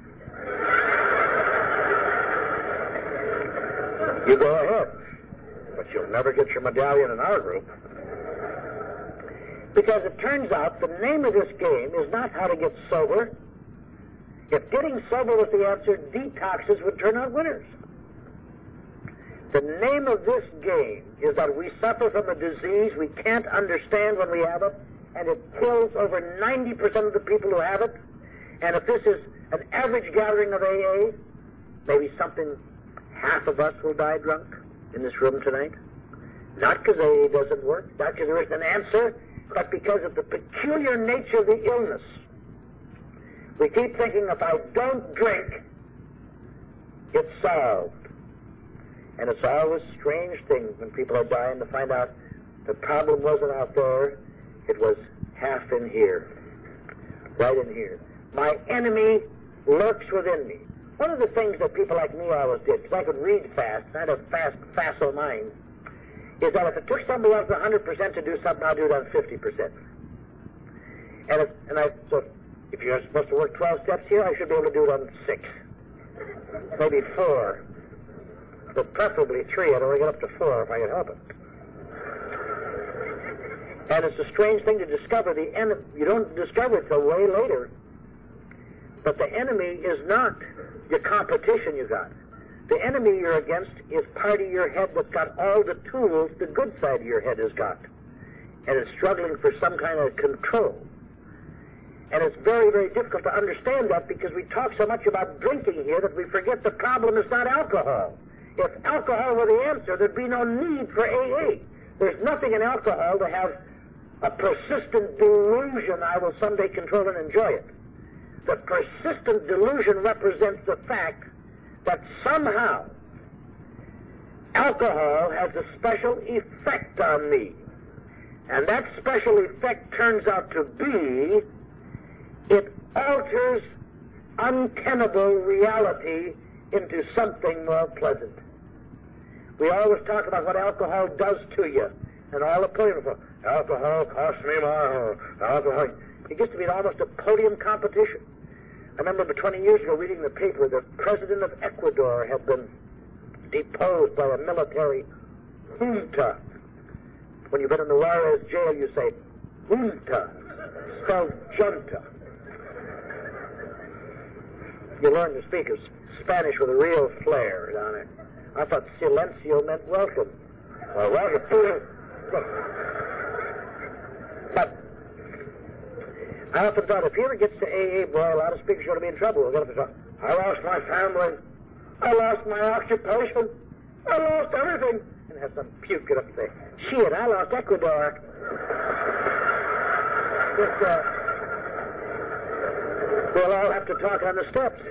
You go ahead. But you'll never get your medallion in our group. Because it turns out the name of this game is not how to get sober. If getting sober was the answer, detoxes would turn out winners. The name of this game is that we suffer from a disease we can't understand when we have it, and it kills over 90% of the people who have it. And if this is an average gathering of AA, maybe half of us will die drunk in this room tonight. Not because AA doesn't work, not because there isn't an answer, but because of the peculiar nature of the illness. We keep thinking if I don't drink, it's solved. And it's always a strange thing when people are dying to find out the problem wasn't out there, it was half in here, right in here. My enemy lurks within me. One of the things that people like me always did, because I could read fast, I had a facile mind, is that if it took somebody else 100% to do something, I'll do it on 50%. So if you're supposed to work 12 steps here, I should be able to do it on 6. Maybe 4. But preferably 3. I'd only get up to 4 if I could help it. And it's a strange thing to discover the enemy. You don't discover it till way later. But the enemy is not your competition you got. The enemy you're against is part of your head that's got all the tools the good side of your head has got. And it's struggling for some kind of control. And it's very, very difficult to understand that because we talk so much about drinking here that we forget the problem is not alcohol. If alcohol were the answer, there'd be no need for AA. There's nothing in alcohol to have a persistent delusion I will someday control and enjoy it. The persistent delusion represents the fact that somehow alcohol has a special effect on me. And that special effect turns out to be it alters untenable reality into something more pleasant. We always talk about what alcohol does to you, and all the podium for alcohol costs me more. Alcohol. It gets to be almost a podium competition. I remember 20 years ago reading the paper, the president of Ecuador had been deposed by a military junta. When you've been in the Juarez jail, you say junta, spelled junta. You learn to speak Spanish with a real flair down there. I thought silencio meant welcome. Well, welcome. But I often thought if he ever gets to AA, boy, a lot of speakers are going to be in trouble. We're going to talk, I lost my family. I lost my occupation. I lost everything. And have some puke get up and say, shit, I lost Ecuador. We'll all have to talk on the steps.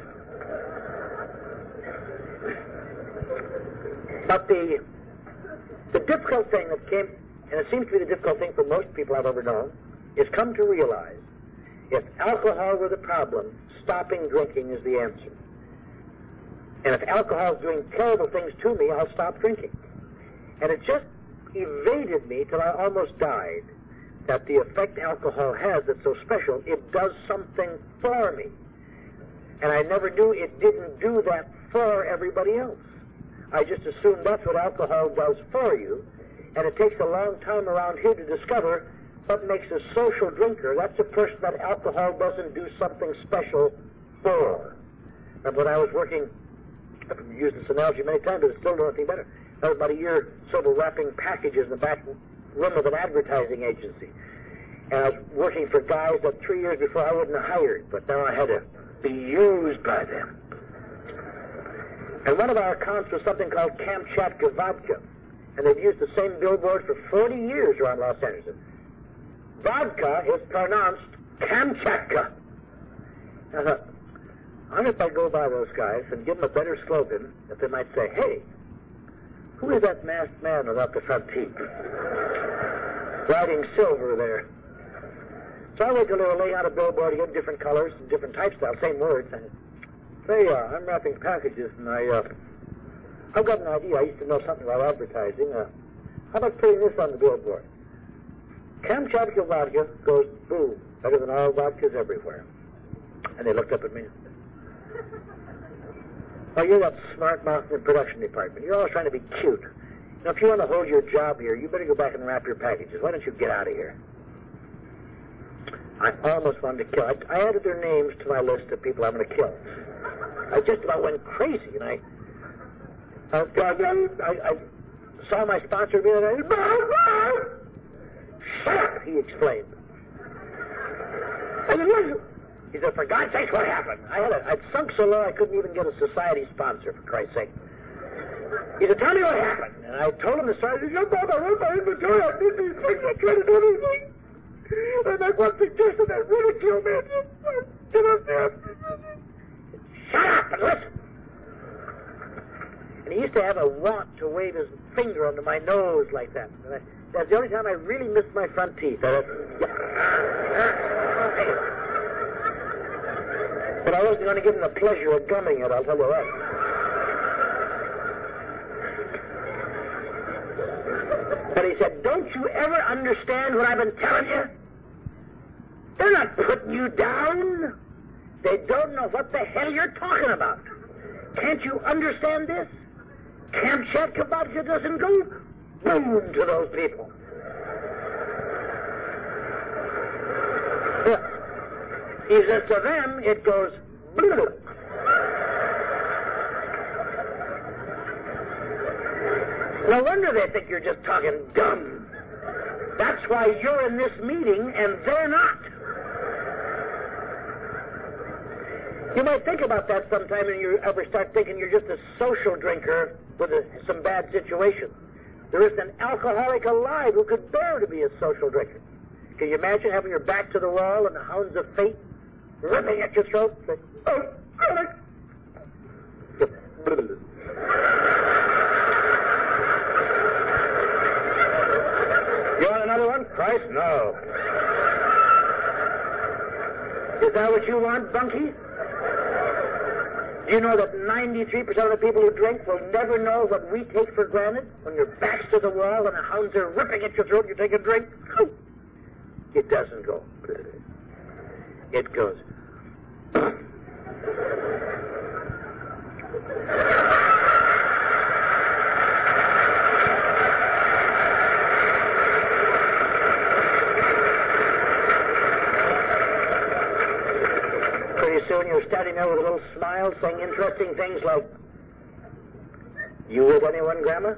But the difficult thing that came, and it seems to be the difficult thing for most people I've ever known, is come to realize if alcohol were the problem, stopping drinking is the answer. And if alcohol is doing terrible things to me, I'll stop drinking. And it just evaded me till I almost died, that the effect alcohol has that's so special, it does something for me. And I never knew it didn't do that for everybody else. I just assumed that's what alcohol does for you, and it takes a long time around here to discover what makes a social drinker. That's a person that alcohol doesn't do something special for. And when I was working, I've used this analogy many times, but it's still nothing better. I was about a year sort of wrapping packages in the back room of an advertising agency. And I was working for guys that 3 years before I wouldn't have hired, but now I had to be used by them. And one of our accounts was something called Kamchatka vodka. And they've used the same billboard for 40 years around Los Angeles. Vodka is pronounced Kamchatka. I thought, I wonder if I go by those guys and give them a better slogan, that they might say, hey, who is that masked man without the front teeth? Riding silver there. So I wait till they were laying out a billboard again, different colors, different typestyles, same words. And say, I'm wrapping packages, and I've got an idea. I used to know something about advertising. How about putting this on the billboard? Kamchatka vodka goes boom, better than all vodkas everywhere. And they looked up at me. Oh, you're that smart mouth in the production department. You're always trying to be cute. You know, if you want to hold your job here, you better go back and wrap your packages. Why don't you get out of here? I almost wanted to kill. I added their names to my list of people I'm going to kill. I just about went crazy, and I saw my sponsor the other day. Shut up, he exclaimed. He said, for God's sake, what happened? I'd sunk so low I couldn't even get a society sponsor, for Christ's sake. He said, tell me what happened. And I told him the story. He said, Bob, I went my inventory. I did these things. I tried to do these things. And that one suggestion that ridiculed me. Shut up and listen. And he used to have a want to wave his finger under my nose like that. And that's the only time I really missed my front teeth. But I wasn't going to give him the pleasure of gumming it, I'll tell you that. But he said, don't you ever understand what I've been telling you? They're not putting you down. They don't know what the hell you're talking about. Can't you understand this? Kamchatka vodka doesn't go boom to those people. Yeah. He says to them, it goes blue. No wonder they think you're just talking dumb. That's why you're in this meeting and they're not. You might think about that sometime and you ever start thinking you're just a social drinker with some bad situation. There isn't an alcoholic alive who could bear to be a social drinker. Can you imagine having your back to the wall and the hounds of fate ripping at your throat? Like, oh, Alex! You want another one? Christ, no. Is that what you want, Bunky? Do you know that 93% of the people who drink will never know what we take for granted? When your back's to the wall and the hounds are ripping at your throat, you take a drink? It doesn't go. It goes. Pretty soon you're standing there with a little smile saying interesting things like, "You with anyone, Grandma?"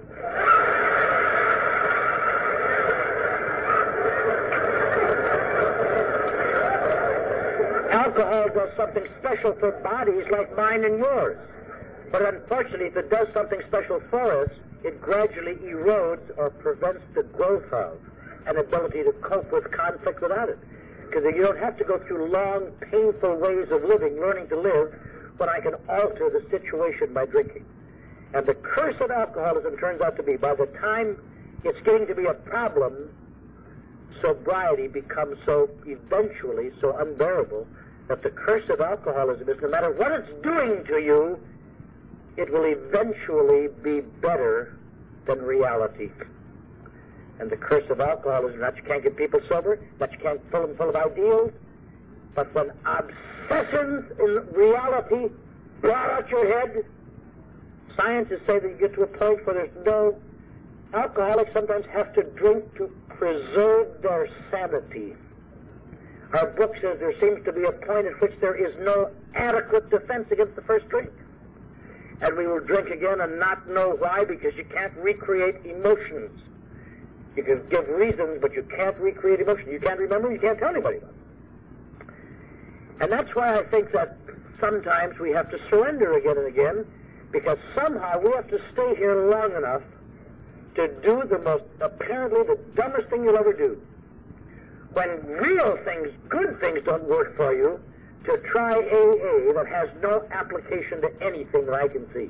Alcohol does something special for bodies like mine and yours. But unfortunately, if it does something special for us, it gradually erodes or prevents the growth of an ability to cope with conflict without it. Because you don't have to go through long, painful ways of living, learning to live, when I can alter the situation by drinking. And the curse of alcoholism turns out to be, by the time it's getting to be a problem, sobriety becomes so eventually so unbearable that the curse of alcoholism is no matter what it's doing to you, it will eventually be better than reality. And the curse of alcoholism is not you can't get people sober, not you can't fill them full of ideals, but when obsessions in reality blot out your head, scientists say that you get to a point where there's no... Alcoholics sometimes have to drink to preserve their sanity. Our book says there seems to be a point at which there is no adequate defense against the first drink. And we will drink again and not know why, because you can't recreate emotions. You can give reasons, but you can't recreate emotion. You can't remember, you can't tell anybody about it. And that's why I think that sometimes we have to surrender again and again, because somehow we have to stay here long enough to do the most, apparently the dumbest thing you'll ever do. When real things, good things don't work for you, to try AA that has no application to anything that I can see.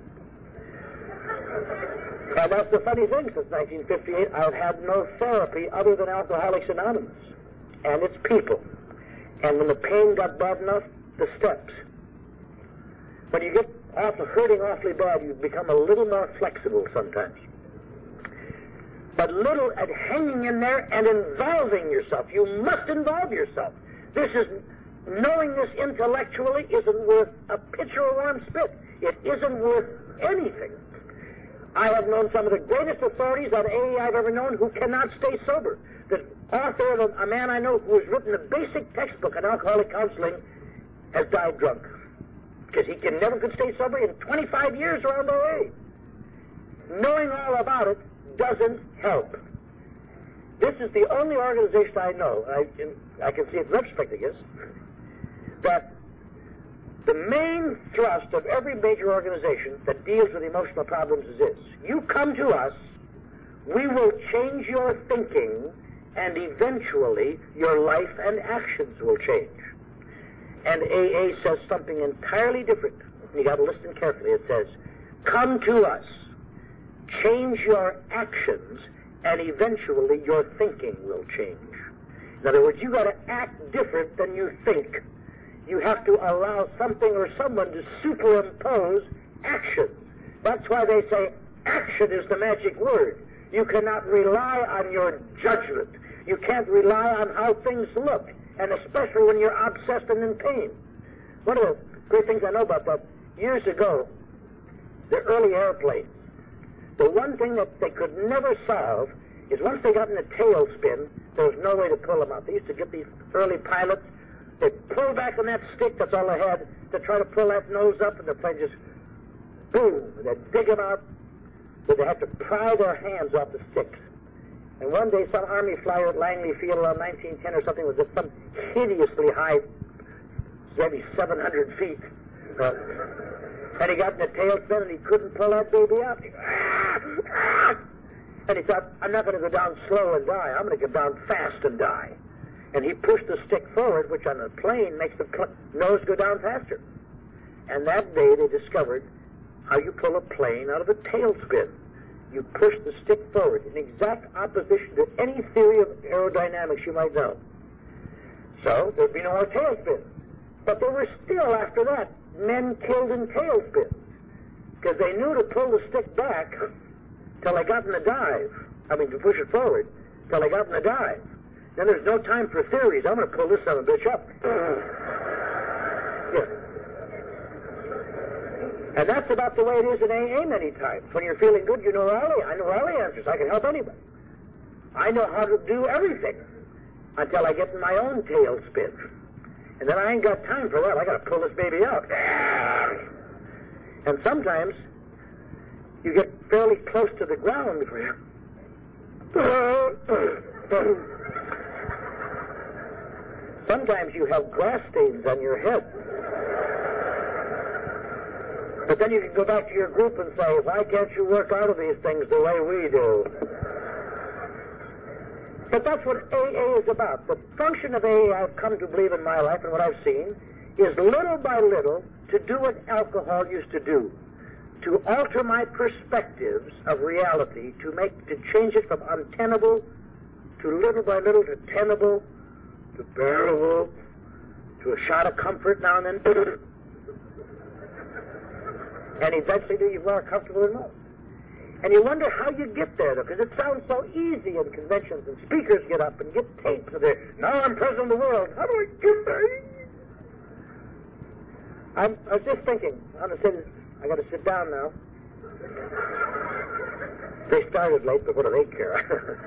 And that's the funny thing, since 1958, I've had no therapy other than Alcoholics Anonymous. And it's people. And when the pain got bad enough, the steps. When you get hurting awfully bad, you become a little more flexible sometimes. But little at hanging in there and involving yourself. You must involve yourself. Knowing this intellectually isn't worth a pitcher of warm spit. It isn't worth anything. I have known some of the greatest authorities on AA I've ever known who cannot stay sober. The author of a man I know who has written a basic textbook on alcoholic counseling has died drunk. Because he never could stay sober in 25 years around AA. Knowing all about it doesn't help. This is the only organization I know, I can see it in retrospect, I guess, that the main thrust of every major organization that deals with emotional problems is this: you come to us, we will change your thinking, and eventually your life and actions will change. And AA says something entirely different. You got to listen carefully. It says, come to us, change your actions, and eventually your thinking will change. In other words, you got to act different than you think. You have to allow something or someone to superimpose action. That's why they say action is the magic word. You cannot rely on your judgment. You can't rely on how things look, and especially when you're obsessed and in pain. One of the great things I know about that, years ago, the early airplanes, the one thing that they could never solve is once they got in a tailspin, there was no way to pull them out. They used to get these early pilots, they'd pull back on that stick, that's all they had, to try to pull that nose up, and the plane just, boom, and they'd dig them out, but they had to pry their hands off the sticks. And one day, some Army flyer at Langley Field around 1910 or something was at some hideously high, maybe 700 feet. And he got in the tailspin and he couldn't pull that baby out. And he thought, I'm not going to go down slow and die. I'm going to go down fast and die. And he pushed the stick forward, which on a plane makes the nose go down faster. And that day they discovered how you pull a plane out of a tailspin. You push the stick forward in exact opposition to any theory of aerodynamics you might know. So there'd be no more tailspins. But there were still, after that, men killed in tailspins. Because they knew to pull the stick back till they got in the dive. I mean, to push it forward till they got in the dive. Then there's no time for theories. I'm going to pull this son of a bitch up. Yeah. And that's about the way it is in AA many times. When you're feeling good, you know Raleigh. I know Raleigh answers. I can help anybody. I know how to do everything until I get in my own tailspin. And then I ain't got time for that. I got to pull this baby out. And sometimes you get fairly close to the ground before you... Sometimes you have grass stains on your head. But then you can go back to your group and say, why can't you work out of these things the way we do? But that's what AA is about. The function of AA, I've come to believe in my life and what I've seen, is little by little to do what alcohol used to do. To alter my perspectives of reality, to change it from untenable to little by little to tenable, to bearable, to a shot of comfort now and then. And eventually you're more comfortable than most. And you wonder how you get there, though, because it sounds so easy in conventions, and speakers get up and get tapes, and they're, now I'm president of the world. How do I get there? I was just thinking, I got to sit down now. They started late, but what do they care?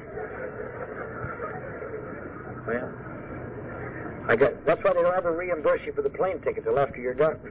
Well, that's why they don't ever reimburse you for the plane ticket till after you're done.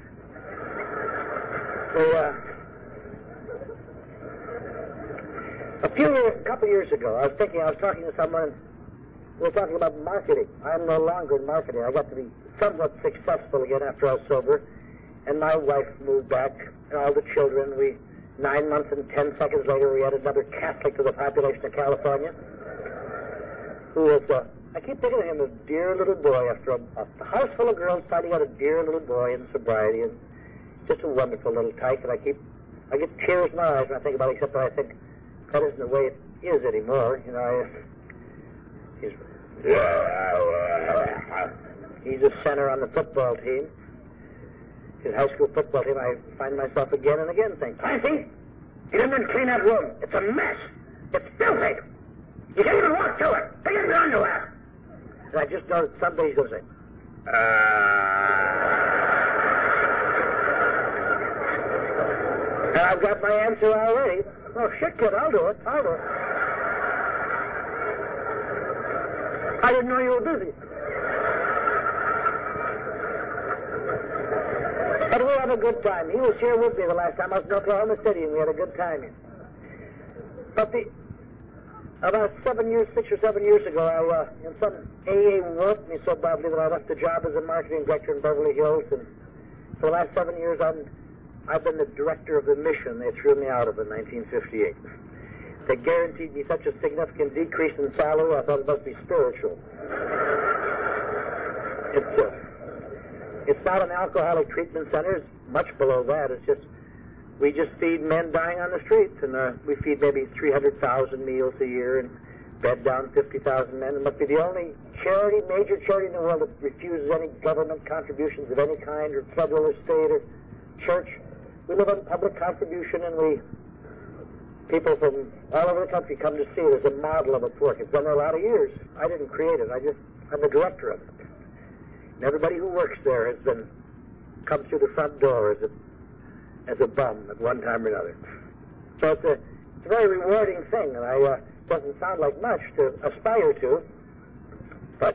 A couple years ago, I was talking to someone, we were talking about marketing. I'm no longer in marketing. I got to be somewhat successful again after I was sober, and my wife moved back, and all the children. 9 months and 10 seconds later, we had another Catholic to the population of California, who was, I keep thinking of him as a dear little boy, after a house full of girls finding out a dear little boy in sobriety, and just a wonderful little tyke, and I get tears in my eyes when I think about it, except that I think that isn't the way it is anymore. You know, he's a center on the football team, his high school football team. I find myself again and again thinking, Clancy, get in and clean that room. It's a mess. It's filthy. You can't even walk to it. Take in your underwear. And I just know that someday he's going to say, and I've got my answer already. Oh, shit, kid, I'll do it. I didn't know you were busy. But we had a good time. He was here with me the last time I was in Oklahoma City, and we had a good time here. But about 6 or 7 years ago, in some AA worked me so badly that I left the job as a marketing director in Beverly Hills, and for the last 7 years I've been the director of the mission they threw me out of in 1958. They guaranteed me such a significant decrease in salary, I thought it must be spiritual. It's not an alcoholic treatment center. It's much below that. We just feed men dying on the streets, and we feed maybe 300,000 meals a year and bed down 50,000 men. It must be the only major charity in the world that refuses any government contributions of any kind, or federal or state or church. We live on public contribution, and people from all over the country come to see it as a model of its work. It's been there a lot of years. I didn't create it. I'm the director of it. And everybody who works there has come through the front door as a bum at one time or another. So it's a very rewarding thing, and it doesn't sound like much to aspire to, but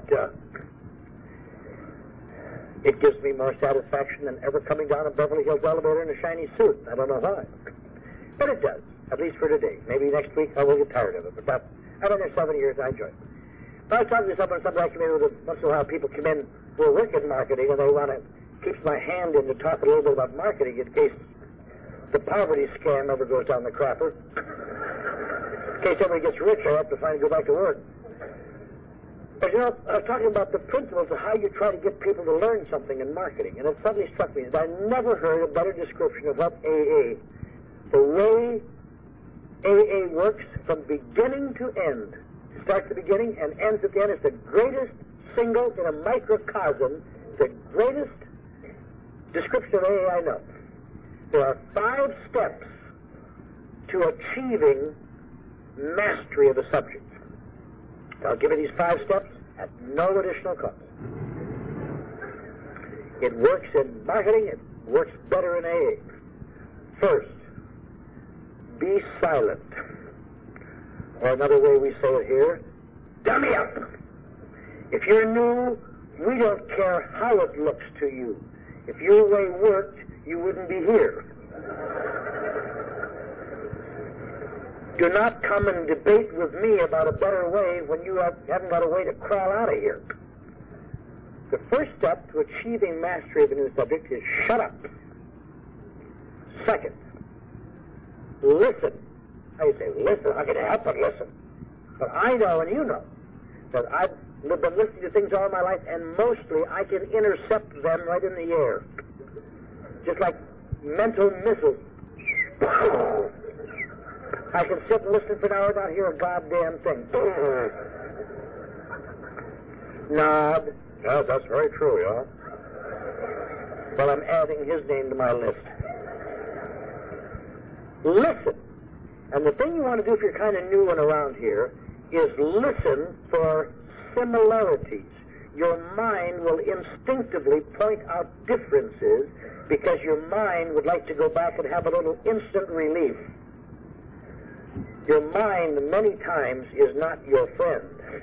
it gives me more satisfaction than ever coming down a Beverly Hills elevator in a shiny suit. I don't know why. But it does, at least for today. Maybe next week I will get tired of it, but I've been there 7 years, I enjoy it. But I was talking to someone I come in with, once in a while people come in who are working in marketing, and they want to keep my hand in to talk a little bit about marketing in case the poverty scam ever goes down the crapper. In case somebody gets rich, I have to finally go back to work. But you know, I was talking about the principles of how you try to get people to learn something in marketing, and it suddenly struck me that I never heard a better description of what AA, the way AA works from beginning to end, starts at the beginning and ends at the end. It's the greatest single in a microcosm, the greatest description of AA I know. There are 5 steps to achieving mastery of the subject. I'll give you these 5 steps at no additional cost. It works in marketing, it works better in AA. First, be silent. Or another way we say it here, dummy up. If you're new, we don't care how it looks to you. If your way worked, you wouldn't be here. Do not come and debate with me about a better way when you haven't got a way to crawl out of here. The first step to achieving mastery of a new subject is shut up. Second, listen. How you say, listen? How can you help but listen? But I know, and you know, that I've been listening to things all my life, and mostly I can intercept them right in the air. Just like mental missiles. I can sit and listen for an hour and not hear a goddamn thing. Nod. Yes, that's very true, yeah. Well, I'm adding his name to my list. Listen. And the thing you want to do if you're kind of new and around here is listen for similarities. Your mind will instinctively point out differences because your mind would like to go back and have a little instant relief. Your mind, many times, is not your friend.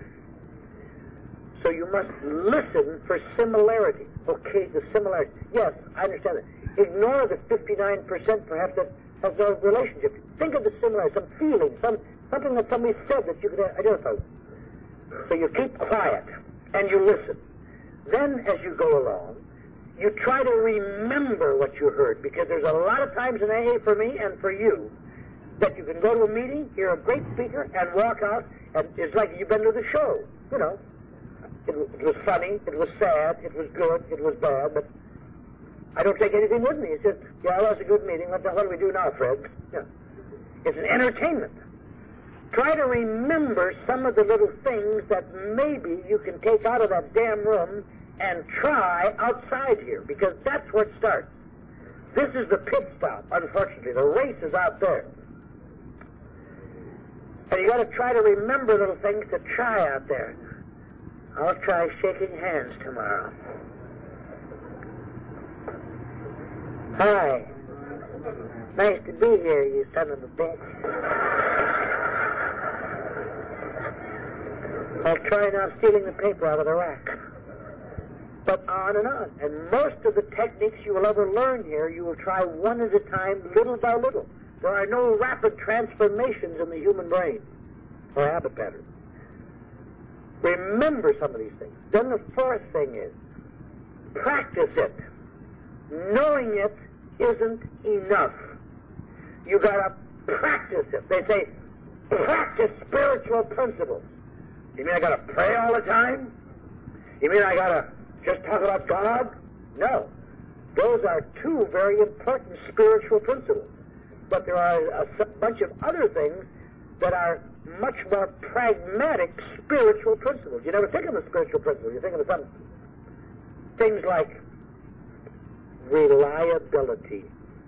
So you must listen for similarity. Okay, the similarity. Yes, I understand that. Ignore the 59% perhaps that has no relationship. Think of the similarity, some feeling, something that somebody said that you could identify with. So you keep quiet and you listen. Then, as you go along, you try to remember what you heard, because there's a lot of times in AA for me and for you that you can go to a meeting, hear a great speaker, and walk out, and it's like you've been to the show. You know, it was funny, it was sad, it was good, it was bad, but I don't take anything with me. It's just, yeah, that was a good meeting. What do we do now, Fred? Yeah. It's an entertainment. Try to remember some of the little things that maybe you can take out of that damn room and try outside here, because that's where it starts. This is the pit stop, unfortunately. The race is out there. And you got to try to remember little things to try out there. I'll try shaking hands tomorrow. Hi. Nice to be here, you son of a bitch. I'll try not stealing the paper out of the rack. But on and on. And most of the techniques you will ever learn here, you will try one at a time, little by little. There are no rapid transformations in the human brain or habit patterns. Remember some of these things. Then the fourth thing is, practice it. Knowing it isn't enough. You gotta practice it. They say, practice spiritual principles. You mean I gotta pray all the time? You mean I gotta just talk about God? No. Those are 2 very important spiritual principles. But there are a bunch of other things that are much more pragmatic spiritual principles. You never think of the spiritual principles. You think of some things like reliability,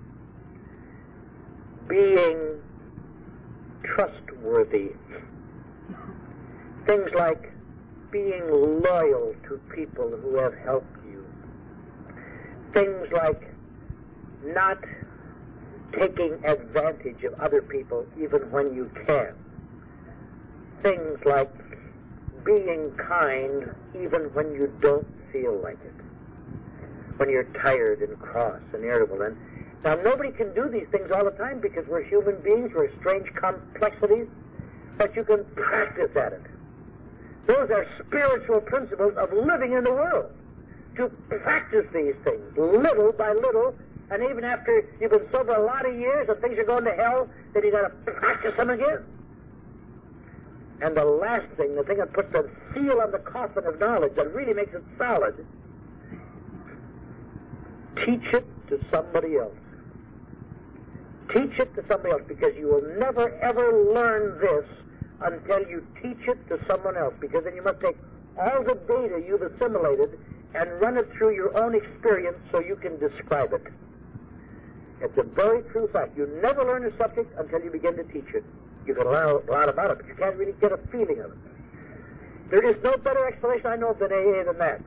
being trustworthy, things like being loyal to people who have helped you, things like not taking advantage of other people even when you can, things like being kind even when you don't feel like it, when you're tired and cross and irritable. And now, nobody can do these things all the time because we're human beings, we're strange complexities, but you can practice at it. Those are spiritual principles of living in the world. To practice these things little by little, and even after you've been sober a lot of years and things are going to hell, then you've got to practice them again. And the last thing, the thing that puts the seal on the coffin of knowledge, that really makes it solid, teach it to somebody else. Teach it to somebody else, because you will never, ever learn this until you teach it to someone else, because then you must take all the data you've assimilated and run it through your own experience so you can describe it. It's a very true fact. You never learn a subject until you begin to teach it. You can learn a lot about it, but you can't really get a feeling of it. There is no better explanation I know of than AA than that.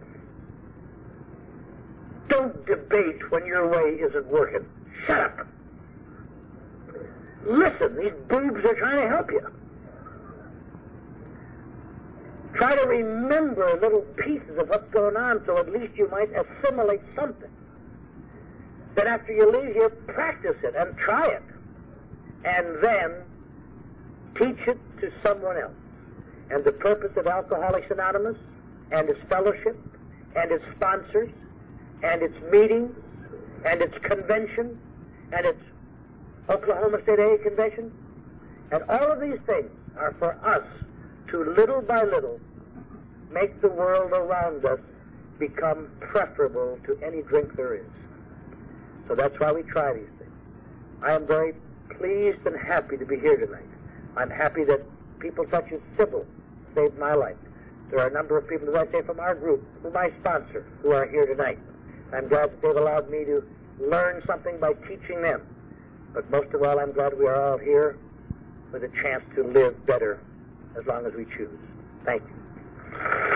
Don't debate when your way isn't working. Shut up. Listen, these boobs are trying to help you. Try to remember little pieces of what's going on so at least you might assimilate something. Then after you leave here, practice it and try it. And then teach it to someone else. And the purpose of Alcoholics Anonymous and its fellowship and its sponsors and its meetings and its convention and its Oklahoma State AA Convention, and all of these things are for us to little by little make the world around us become preferable to any drink there is. So that's why we try these things. I am very pleased and happy to be here tonight. I'm happy that people such as Sybil saved my life. There are a number of people, as I say, from our group, from my sponsor, who are here tonight. I'm glad that they've allowed me to learn something by teaching them. But most of all, I'm glad we are all here with a chance to live better as long as we choose. Thank you.